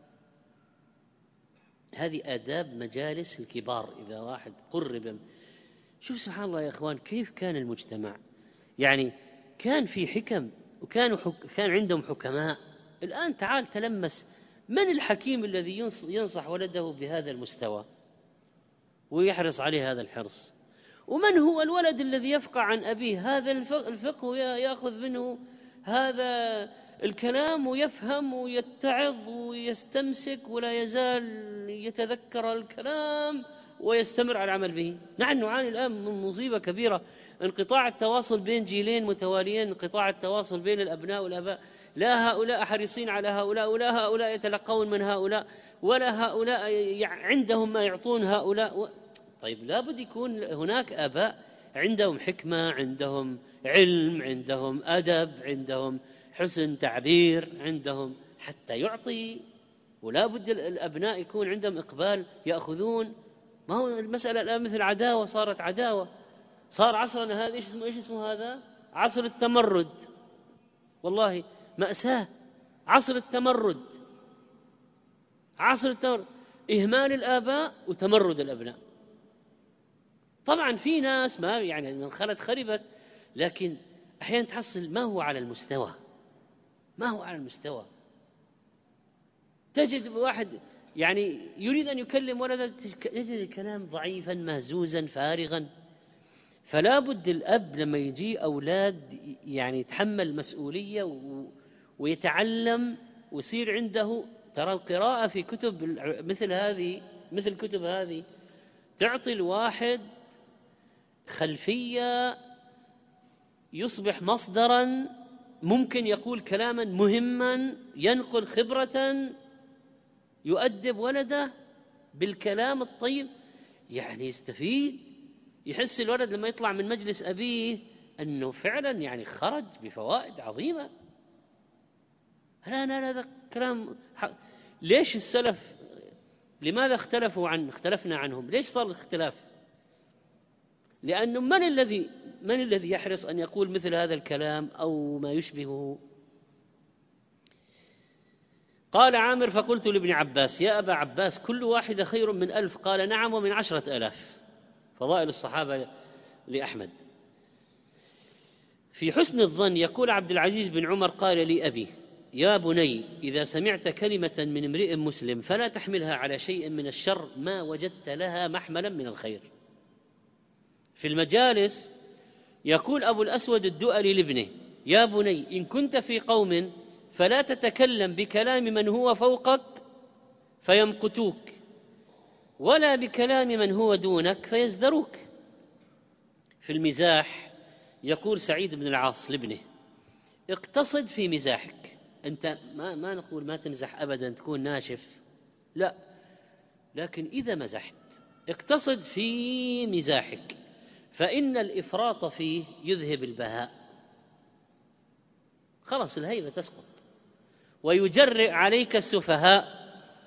Speaker 2: هذه آداب مجالس الكبار. إذا واحد قرب، شوف سبحان الله يا إخوان كيف كان المجتمع، يعني كان في حكم، وكان عندهم حكماء. الآن تعال تلمس من الحكيم الذي ينصح ولده بهذا المستوى ويحرص عليه هذا الحرص، ومن هو الولد الذي يفقع عن أبيه هذا الفقه يأخذ منه هذا الكلام ويفهم ويتعظ ويستمسك ولا يزال يتذكر الكلام ويستمر على العمل به. نحن نعاني الآن من مصيبة كبيرة، انقطاع التواصل بين جيلين متواليين، انقطاع التواصل بين الأبناء والآباء. لا هؤلاء حريصين على هؤلاء، ولا هؤلاء يتلقون من هؤلاء، ولا هؤلاء عندهم ما يعطون هؤلاء. طيب لابد يكون هناك آباء عندهم حكمة، عندهم علم، عندهم أدب، عندهم حسن تعبير، عندهم حتى يعطي. ولا بد الأبناء يكون عندهم إقبال يأخذون. ما هو المسألة الآن مثل عداوة، صارت عداوة، صار عصرنا هذا إيش اسمه هذا؟ عصر التمرد. والله مأساة، عصر التمرد، عصر التمرد، إهمال الآباء وتمرد الأبناء. طبعا في ناس ما يعني من خلت خربت، لكن أحيانا تحصل ما هو على المستوى، ما هو على المستوى. تجد واحد يعني يريد أن يكلم ولده يجد الكلام ضعيفا مهزوزا فارغا. فلا بد الأب لما يجي أولاد يعني يتحمل مسؤولية ويتعلم ويصير عنده. ترى القراءة في كتب مثل هذه، مثل كتب هذه، تعطي الواحد خلفية، يصبح مصدرا، ممكن يقول كلاما مهما، ينقل خبرة، يؤدب ولده بالكلام الطيب، يعني يستفيد. يحس الولد لما يطلع من مجلس أبيه أنه فعلا يعني خرج بفوائد عظيمة. لا هذا كلام ليش السلف لماذا اختلفنا عنهم؟ ليش صار الاختلاف؟ لأنه من الذي من الذي يحرص أن يقول مثل هذا الكلام أو ما يشبهه؟ قال عامر: فقلت لابن عباس: يا أبا عباس، كل واحدة خير من 1000. قال: نعم، ومن 10,000. فضائل الصحابة لأحمد. في حسن الظن يقول عبد العزيز بن عمر: قال لي أبي: يا بني، إذا سمعت كلمة من امرئ مسلم فلا تحملها على شيء من الشر ما وجدت لها محملا من الخير. في المجالس يقول أبو الأسود الدؤلي لابنه: يا بني، إن كنت في قوم فلا تتكلم بكلام من هو فوقك فيمقتوك، ولا بكلام من هو دونك فيزدروك. في المزاح يقول سعيد بن العاص لابنه: اقتصد في مزاحك. أنت ما نقول ما تمزح أبدا تكون ناشف، لا، لكن إذا مزحت اقتصد في مزاحك، فإن الإفراط فيه يذهب البهاء، خلاص الهيبة تسقط، ويجرئ عليك السفهاء.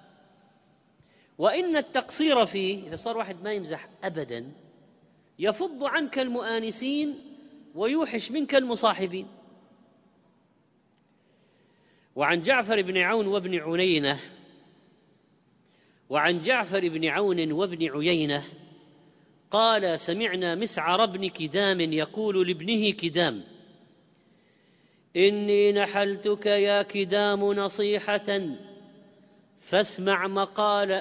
Speaker 2: وإن التقصير فيه، إذا صار واحد ما يمزح أبدا، يفض عنك المؤانسين ويوحش منك المصاحبين. وعن جعفر بن عون وابن عيينة قال: سمعنا مسعر بن كدام يقول لابنه كدام: إني نحلتك يا كدام نصيحة، فاسمع مقال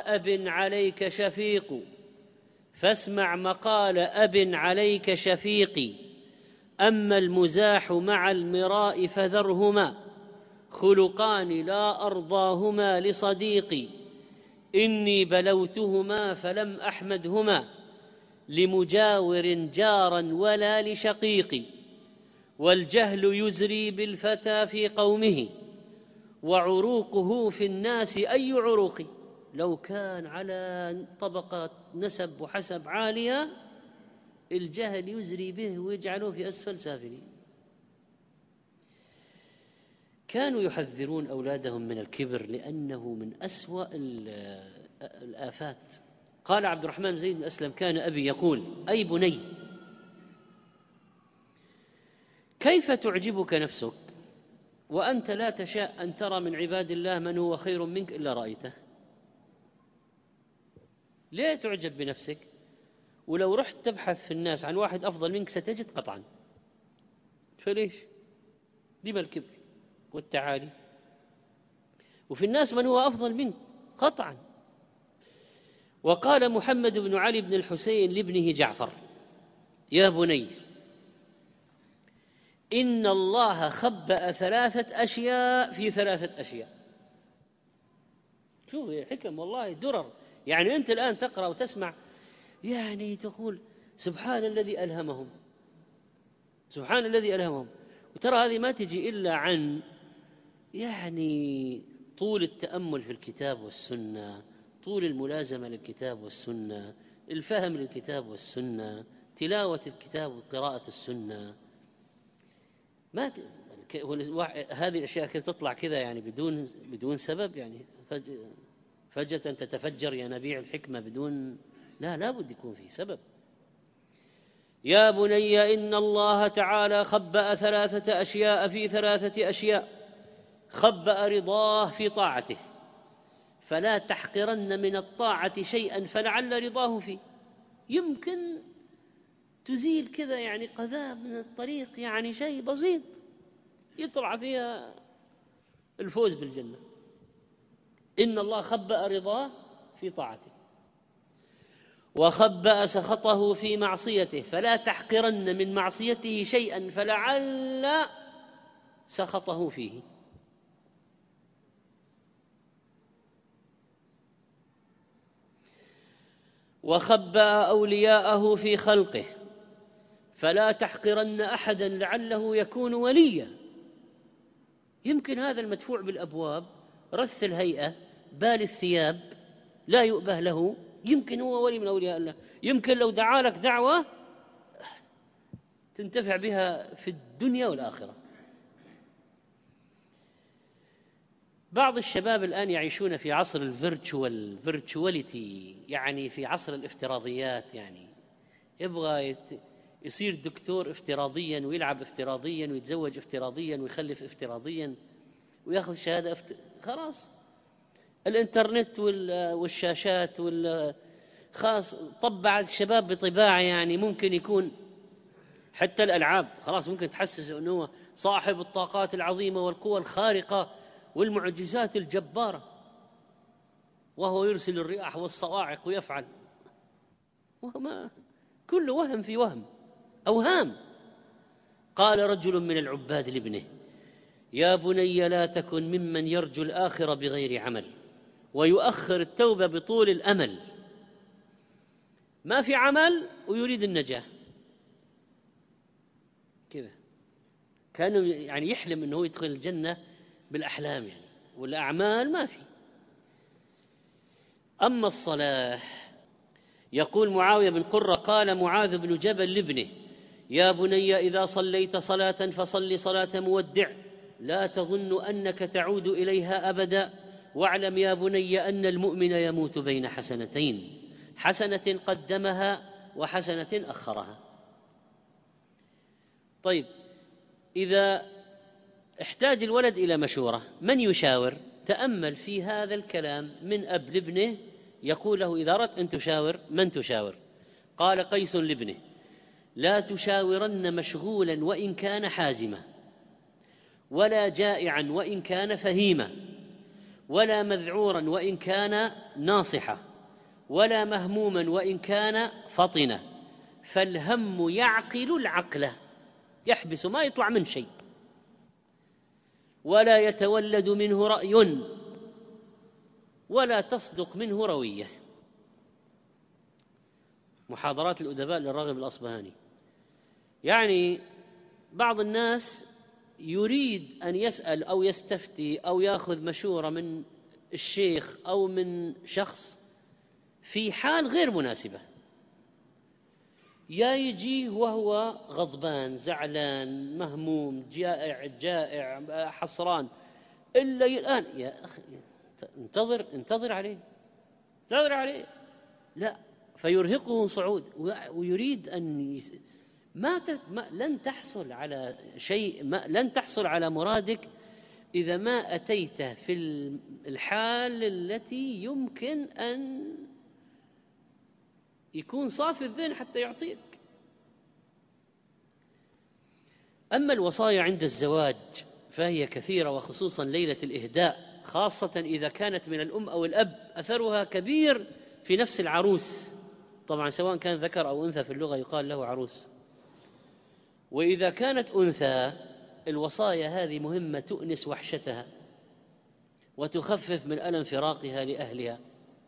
Speaker 2: أب عليك شفيق، أما المزاح مع المراء فذرهما، خلقان لا أرضاهما لصديقي، إني بلوتهما فلم أحمدهما، لمجاور جارا ولا لشقيق، والجهل يزري بالفتى في قومه، وعروقه في الناس أي عروق. لو كان على طبقة نسب وحسب عالية، الجهل يزري به ويجعله في أسفل سافلين. كانوا يحذرون أولادهم من الكبر لأنه من أسوأ الآفات. قال عبد الرحمن بن زيد بن أسلم: كان أبي يقول: أي بني، كيف تعجبك نفسك وأنت لا تشاء أن ترى من عباد الله من هو خير منك إلا رأيته؟ ليه تعجب بنفسك؟ ولو رحت تبحث في الناس عن واحد أفضل منك ستجد قطعا. فليش؟ لما الكبر والتعالي؟ وفي الناس من هو أفضل منك قطعا. وقال محمد بن علي بن الحسين لابنه جعفر: يا بني، إن الله خبأ 3 أشياء في 3 أشياء. شوف حكم والله درر. يعني أنت الآن تقرأ وتسمع، يعني تقول سبحان الذي ألهمهم، سبحان الذي ألهمهم. وترى هذه ما تجي إلا عن يعني طول التأمل في الكتاب والسنة، طول الملازمة للكتاب والسنة، الفهم للكتاب والسنة، تلاوة الكتاب وقراءة السنة. ما هذه الأشياء كيف تطلع كذا يعني بدون سبب، يعني فجأة تتفجر ينابيع الحكمة بدون لا بد يكون في سبب. يا بني، إن الله تعالى خبأ 3 أشياء في 3 أشياء: خبأ رضاه في طاعته، فلا تحقرن من الطاعة شيئا فلعل رضاه فيه. يمكن تزيل كذا يعني قذاة من الطريق، يعني شيء بسيط يطلع فيها الفوز بالجنة. إن الله خبأ رضاه في طاعته، وخبأ سخطه في معصيته، فلا تحقرن من معصيته شيئا فلعل سخطه فيه. وخبأ أولياءه في خلقه، فلا تحقرن أحدا لعله يكون وليا. يمكن هذا المدفوع بالأبواب، رث الهيئة، بال الثياب، لا يؤبه له، يمكن هو ولي من أولياء الله. يمكن لو دعا لك دعوة تنتفع بها في الدنيا والآخرة. بعض الشباب الآن يعيشون في عصر الفيرتشواليتي، يعني في عصر الافتراضيات، يعني يبغى يصير دكتور افتراضيا ويلعب افتراضيا ويتزوج افتراضيا ويخلف افتراضيا وياخذ شهادة خلاص. الانترنت والشاشات خاص طبع الشباب بطباعة، يعني ممكن يكون حتى الألعاب خلاص ممكن تحسس أنه صاحب الطاقات العظيمة والقوى الخارقة والمعجزات الجبارة، وهو يرسل الرياح والصواعق ويفعل، وما كل وهم في وهم، أوهام. قال رجل من العباد لابنه: يا بني لا تكن ممن يرجو الآخرة بغير عمل ويؤخر التوبة بطول الأمل. ما في عمل ويريد النجاة كذا، كانه يعني يحلم أنه يدخل الجنة بالأحلام يعني، والأعمال ما في. أما الصلاة، يقول معاوية بن قرة: قال معاذ بن جبل لابنه: يا بني إذا صليت صلاة فصل صلاة مودع، لا تظن أنك تعود إليها أبدا، واعلم يا بني أن المؤمن يموت بين حسنتين، حسنة قدمها وحسنة أخرها. طيب، إذا احتاج الولد إلى مشورة، من يشاور؟ تأمل في هذا الكلام من أب لابنه، يقول له: إذا أردت أن تشاور من تشاور؟ قال قيس لابنه: لا تشاورن مشغولا وإن كان حازما، ولا جائعا وإن كان فهيما، ولا مذعورا وإن كان ناصحا، ولا مهموما وإن كان فطنا، فالهم يعقل العقل، يحبس ما يطلع من شيء، ولا يتولد منه رأي، ولا تصدق منه روية. محاضرات الأدباء للراغب الأصبهاني. يعني بعض الناس يريد أن يسأل أو يستفتي أو يأخذ مشورة من الشيخ أو من شخص في حال غير مناسبة، يا يجيه وهو غضبان زعلان مهموم جائع حصران، إلا الآن يا أخي انتظر عليه، لا، فيرهقه صعود ويريد أن لن تحصل على شيء، لن تحصل على مرادك إذا ما أتيت في الحال التي يمكن أن يكون صافي الذهن حتى يعطيك. أما الوصايا عند الزواج فهي كثيرة، وخصوصا ليلة الإهداء، خاصة إذا كانت من الأم أو الأب، أثرها كبير في نفس العروس. طبعا سواء كان ذكر أو أنثى في اللغة يقال له عروس. وإذا كانت أنثى، الوصايا هذه مهمة تؤنس وحشتها وتخفف من ألم فراقها لأهلها.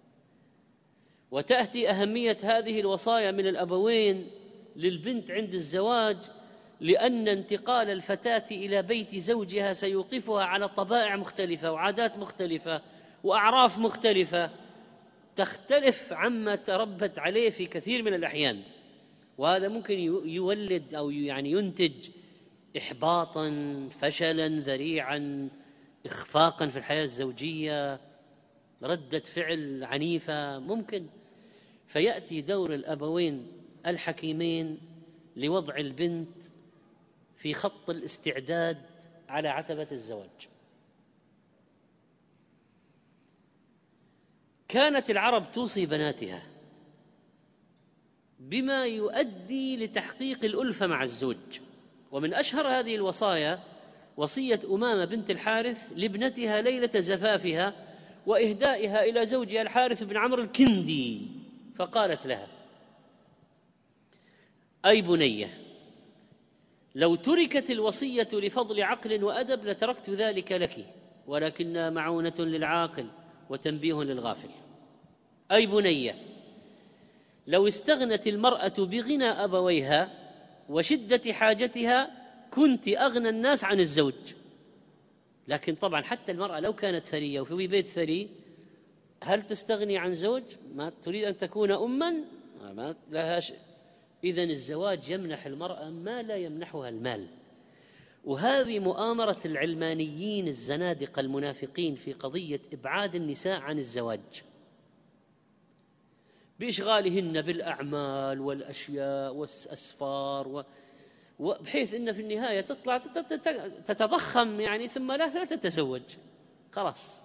Speaker 2: وتأتي أهمية هذه الوصايا من الأبوين للبنت عند الزواج، لأن انتقال الفتاة إلى بيت زوجها سيوقفها على طبائع مختلفة وعادات مختلفة وأعراف مختلفة تختلف عما تربت عليه في كثير من الأحيان، وهذا ممكن يولد أو يعني ينتج إحباطاً، فشلاً ذريعاً، إخفاقاً في الحياة الزوجية، ردة فعل عنيفة ممكن. فيأتي دور الأبوين الحكيمين لوضع البنت في خط الاستعداد على عتبة الزواج. كانت العرب توصي بناتها بما يؤدي لتحقيق الألفة مع الزوج، ومن أشهر هذه الوصايا وصية أمامة بنت الحارث لابنتها ليلة زفافها وإهدائها إلى زوجها الحارث بن عمرو الكندي، فقالت لها: أي بنية، لو تركت الوصية لفضل عقل وأدب لتركت ذلك لك، ولكنها معونة للعاقل وتنبيه للغافل. أي بنية، لو استغنت المرأة بغنى أبويها وشدة حاجتها كنت أغنى الناس عن الزوج. لكن طبعا حتى المرأة لو كانت ثرية وفي بيت ثري، هل تستغني عن زوج؟ ما تريد أن تكون أماً؟ ما لها شيء. إذن الزواج يمنح المرأة ما لا يمنحها المال. وهذه مؤامرة العلمانيين الزنادقة المنافقين في قضية إبعاد النساء عن الزواج، بإشغالهن بالأعمال والأشياء والأسفار وبحيث أن في النهاية تطلع تتضخم يعني، ثم لا تتزوج خلاص،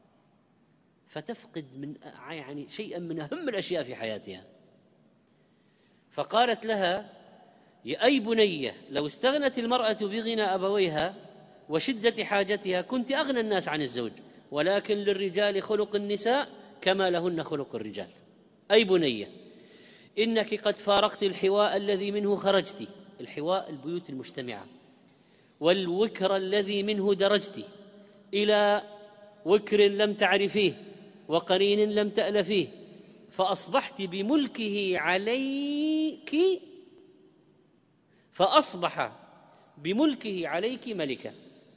Speaker 2: فتفقد من يعني شيئا من أهم الأشياء في حياتها. فقالت لها: أي بنية، لو استغنت المرأة بغنى أبويها وشدة حاجتها كنت أغنى الناس عن الزوج، ولكن للرجال خلق النساء كما لهن خلق الرجال. أي بنية، إنك قد فارقت الحواء الذي منه خرجت، الحواء البيوت المجتمعة، والوكر الذي منه درجت، إلى وكر لم تعرفيه وقرين لم تألفيه، فأصبحت بملكه عليك، فأصبح بملكه عليك ملكا،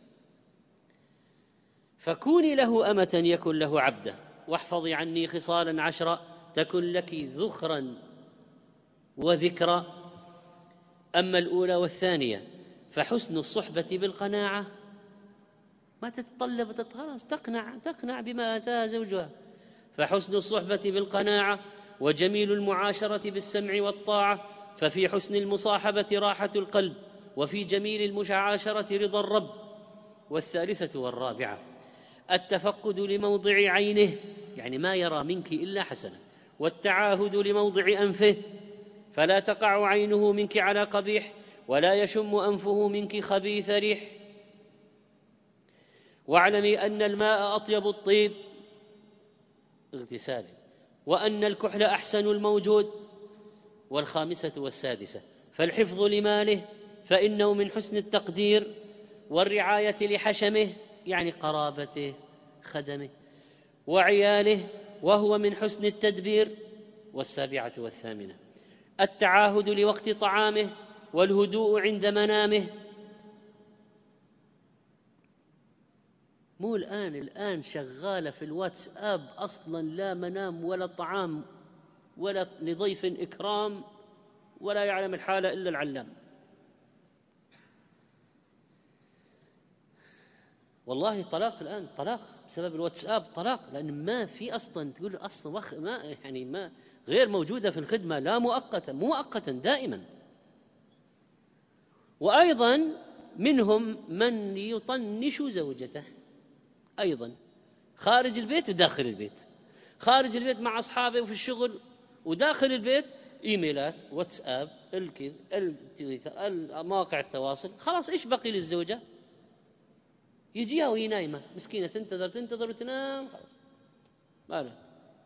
Speaker 2: فكوني له أمة يكن له عبدا، واحفظي عني خصالا 10 تكن لك ذخرا وذكرا. أما الأولى والثانية فحسن الصحبة بالقناعة، ما تتطلب خلاص تقنع بما آتاها زوجها، فحسن الصحبة بالقناعة، وجميل المعاشرة بالسمع والطاعة، ففي حسن المصاحبة راحة القلب، وفي جميل المعاشرة رضا الرب. والثالثة والرابعة التفقد لموضع عينه، يعني ما يرى منك إلا حسنة، والتعاهد لموضع أنفه، فلا تقع عينه منك على قبيح، ولا يشم أنفه منك خبيث ريح. واعلمي أن الماء أطيب الطيب اغتساله، وأن الكحل أحسن الموجود. والخامسة والسادسة فالحفظ لماله، فإنه من حسن التقدير، والرعاية لحشمه يعني قرابته خدمه، وعياله، وهو من حسن التدبير. والسابعة والثامنة التعاهد لوقت طعامه، والهدوء عند منامه. مو الآن شغالة في الواتساب أصلا، لا منام ولا طعام ولا لضيف إكرام، ولا يعلم الحالة إلا العلام. والله طلاق الآن، طلاق بسبب الواتساب، طلاق، لأن ما في أصلا، تقول أصلا ما يعني ما غير موجودة في الخدمة، لا مؤقتا دائما. وأيضا منهم من يطنش زوجته أيضا، خارج البيت وداخل البيت، خارج البيت مع أصحابه وفي الشغل، وداخل البيت إيميلات، واتساب، مواقع التواصل. خلاص إيش بقي للزوجة؟ يجيها وهي نايمة مسكينة، تنتظر وتنام، خلاص ما له.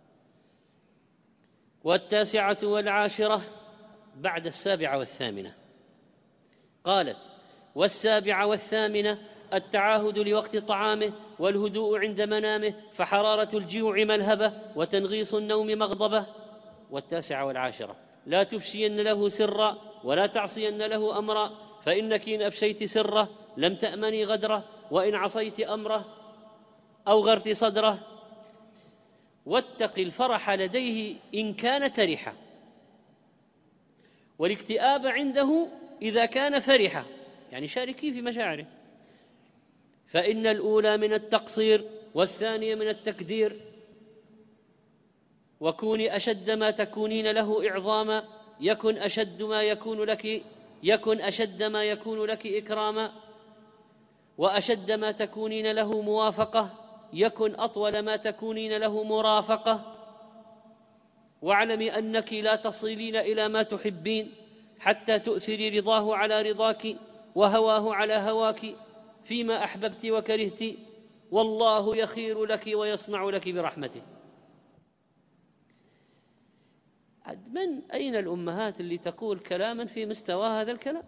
Speaker 2: والتاسعة والعاشرة بعد السابعة والثامنة، قالت: والسابعة والثامنة التعاهد لوقت طعامه، والهدوء عند منامه، فحرارة الجوع ملهبة، وتنغيص النوم مغضبة. والتاسعة والعاشرة لا تفشين له سرا، ولا تعصين له أمرا، فإنك إن أفشيت سره لم تأمني غدره، وإن عصيت أمره أوغرت صدره. واتق الفرح لديه إن كان ترحا، والاكتئاب عنده إذا كان فرحا، يعني شاركيه في مشاعره، فإن الأولى من التقصير والثانية من التكدير. وكوني أشد ما تكونين له إعظاما، يكن أشد ما يكون لك إكراما، وأشد ما تكونين له موافقة، يكن أطول ما تكونين له مرافقة. واعلمي أنك لا تصلين إلى ما تحبين حتى تؤثري رضاه على رضاك، وهواه على هواك، فيما أحببت وكرهت، والله يخير لك ويصنع لك برحمته. من أين الأمهات اللي تقول كلاما في مستوى هذا الكلام؟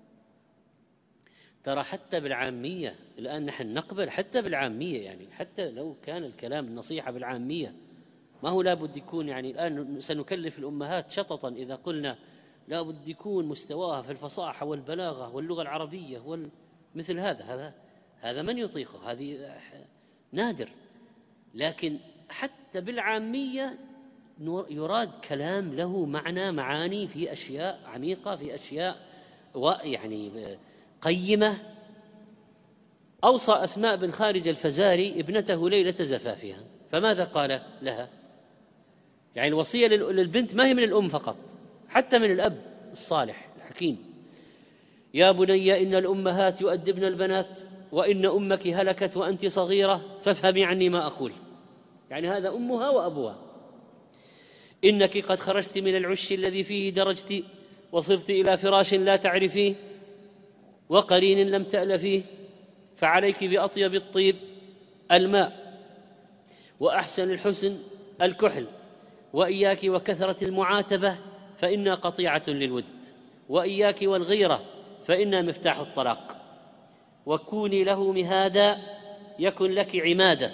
Speaker 2: ترى حتى بالعامية الآن نحن نقبل، حتى بالعامية، يعني حتى لو كان الكلام النصيحة بالعامية، ما هو لابد يكون، يعني الآن سنكلف الأمهات شططا إذا قلنا لابد يكون مستواها في الفصاحة والبلاغة واللغة العربية مثل هذا من يطيقه، هذه نادر. لكن حتى بالعامية يراد كلام له معاني في أشياء عميقة، في أشياء يعني قيمة. أوصى أسماء بن خارج الفزاري ابنته ليلة زفافها، فماذا قال لها؟ يعني الوصية للبنت ما هي من الأم فقط، حتى من الأب الصالح الحكيم. يا بني إن الأمهات يؤدبن البنات وإن أمك هلكت وأنت صغيرة فافهمي عني ما أقول. يعني هذا أمها وأبوها. إنك قد خرجت من العش الذي فيه درجت وصرت إلى فراش لا تعرفيه وقرين لم تألفيه، فعليك بأطيب الطيب الماء وأحسن الحسن الكحل، وإياك وكثرة المعاتبة فإنها قطيعة للود، وإياك والغيرة فإنها مفتاح الطلاق. وكوني له مهادا يكن لك عمادا،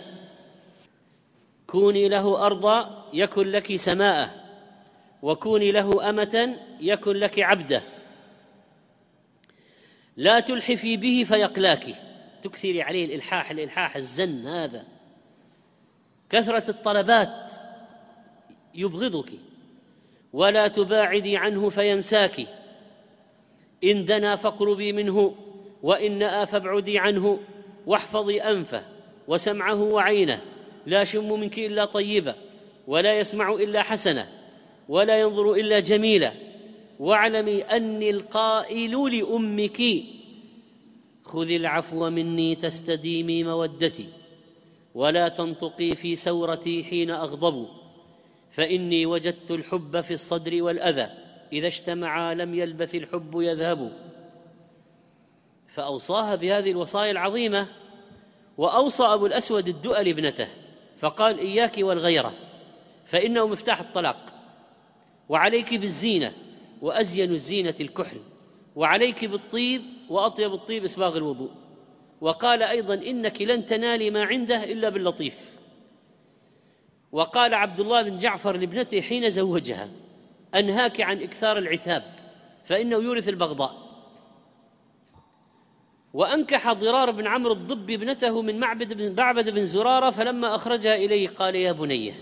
Speaker 2: كوني له أرضا يكن لك سماء، وكوني له أمة يكن لك عبدا. لا تلحفي به فيقلاك، تكثري عليه الإلحاح الزن هذا، كثرة الطلبات يبغضك. ولا تباعدي عنه فينساك، إن دنا فاقربي منه وإن نأى فابعدي عنه، واحفظي أنفه وسمعه وعينه، لا يشم منك إلا طيبة ولا يسمع إلا حسنة ولا ينظر إلا جميلة. واعلمي أني القائل لأمك خذي العفو مني تستديمي مودتي، ولا تنطقي في سورتي حين أغضب، فإني وجدت الحب في الصدر والأذى، إذا اجتمعا لم يلبث الحب يذهب. فأوصاها بهذه الوصايا العظيمة. وأوصى أبو الأسود الدؤلي ابنته فقال إياك والغيرة فإنه مفتاح الطلاق، وعليك بالزينة وأزين الزينة الكحل، وعليك بالطيب وأطيب الطيب إسباغ الوضوء. وقال أيضا إنك لن تنالي ما عنده إلا باللطيف. وقال عبد الله بن جعفر لابنته حين زوجها أنهاك عن إكثار العتاب فإنه يورث البغضاء. وأنكح ضرار بن عمرو الضبي ابنته من معبد بن زرارة، فلما أخرجها إليه قال يا بني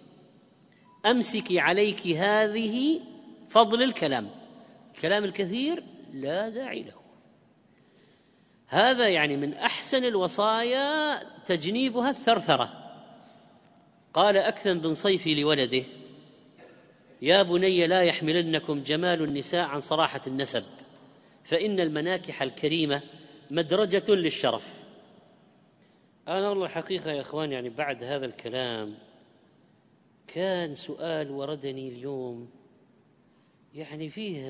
Speaker 2: أمسكي عليك هذه فضل الكلام الكثير لا داعي له. هذا يعني من أحسن الوصايا تجنيبها الثرثرة. قال أكثم بن صيفي لولده يا بني لا يحملنكم جمال النساء عن صراحة النسب، فإن المناكح الكريمة مدرجة للشرف. أنا والله الحقيقة يا إخوان يعني بعد هذا الكلام كان سؤال وردني اليوم يعني فيه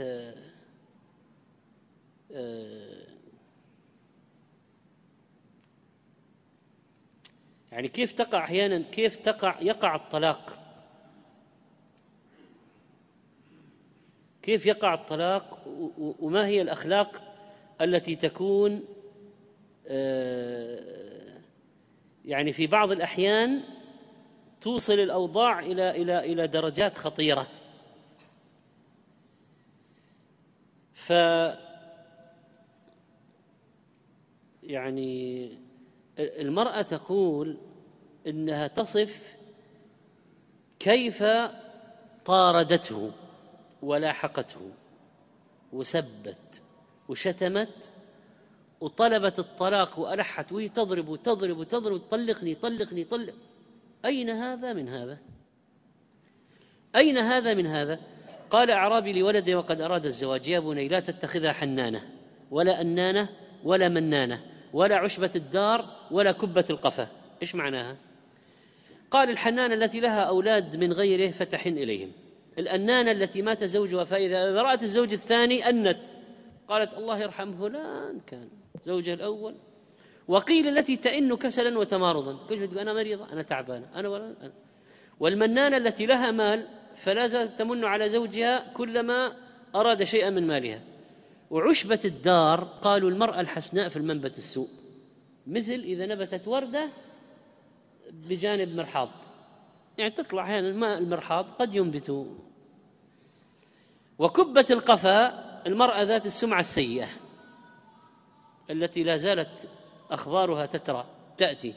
Speaker 2: يعني كيف تقع أحيانا، يقع الطلاق، كيف يقع الطلاق، وما هي الأخلاق التي تكون يعني في بعض الأحيان توصل الأوضاع إلى درجات خطيرة. يعني المرأة تقول إنها تصف كيف طاردته ولاحقته وسبت وشتمت وطلبت الطلاق وألحت وهي تضرب طلقني. أين هذا من هذا؟ أين هذا من هذا؟ قال أعرابي لولده وقد أراد الزواج يا بني لا تتخذها حنانة ولا أنانة ولا منانة ولا عشبة الدار ولا كبة القفا. إيش معناها؟ قال الحنانة التي لها أولاد من غيره فتحن إليهم، الأنانة التي مات زوجها فإذا رأت الزوج الثاني أنت قالت الله يرحم فلان كان زوجها الأول. وقيل التي تئن كسلا وتمارضا، كل تقول أنا مريضة أنا تعبانة أنا. والمنانة التي لها مال فلا زالت تمن على زوجها كلما أراد شيئا من مالها. وعشبة الدار قالوا المرأة الحسناء في المنبت السوء، مثل إذا نبتت وردة بجانب مرحاض، يعني تطلع أحيانا الماء المرحاض قد ينبت. وكبة القفا المرأة ذات السمعة السيئة التي لا زالت أخبارها تأتي.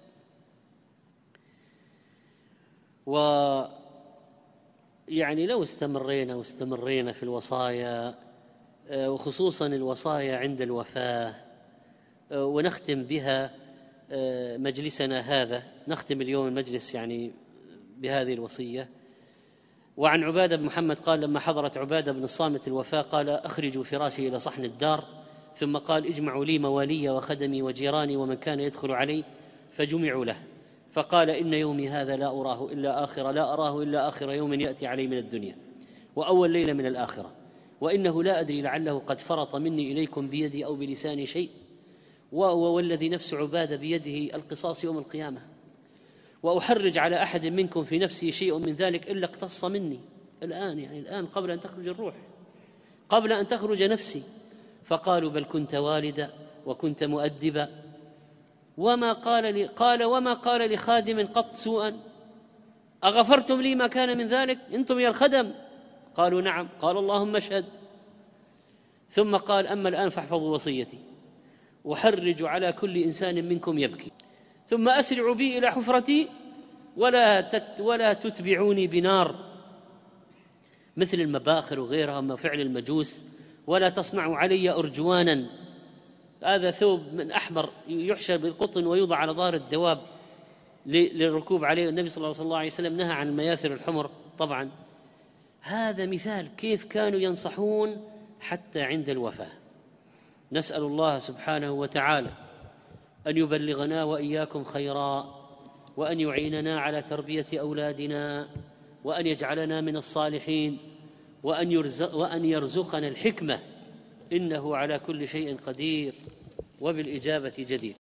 Speaker 2: ويعني لو استمرينا في الوصايا وخصوصا الوصايا عند الوفاة ونختم بها مجلسنا هذا، نختم اليوم المجلس يعني بهذه الوصية. وعن عبادة بن محمد قال لما حضرت عبادة بن الصامت الوفاة قال أخرجوا فراشي إلى صحن الدار، ثم قال اجمعوا لي موالي وخدمي وجيراني ومن كان يدخل علي، فجمعوا له، فقال إن يومي هذا لا أراه إلا آخر يوم يأتي علي من الدنيا وأول ليلة من الآخرة، وإنه لا أدري لعله قد فرط مني إليكم بيدي أو بلساني شيء، والذي نفس عبادة بيده القصاص يوم القيامة، وأحرج على أحد منكم في نفسي شيء من ذلك إلا اقتص مني الآن، يعني الآن قبل أن تخرج الروح، قبل أن تخرج نفسي. فقالوا بل كنت والدا وكنت مؤدبا، وما قال لخادم قط سوءا، أغفرتم لي ما كان من ذلك أنتم يا الخدم؟ قالوا نعم. قال اللهم اشهد. ثم قال أما الآن فاحفظوا وصيتي، أحرج على كل إنسان منكم يبكي، ثم أسرعوا بي إلى حفرتي ولا تتبعوني بنار مثل المباخر وغيرها من فعل المجوس، ولا تصنعوا علي أرجوانا، هذا ثوب من أحمر يحشى بالقطن ويوضع على ظهر الدواب للركوب عليه. النبي صلى الله عليه وسلم نهى عن المياثر الحمر طبعا. هذا مثال كيف كانوا ينصحون حتى عند الوفاة. نسأل الله سبحانه وتعالى أن يبلغنا وإياكم خيرا، وأن يعيننا على تربية أولادنا، وأن يجعلنا من الصالحين، وأن يرزقنا الحكمة، إنه على كل شيء قدير وبالإجابة جدير.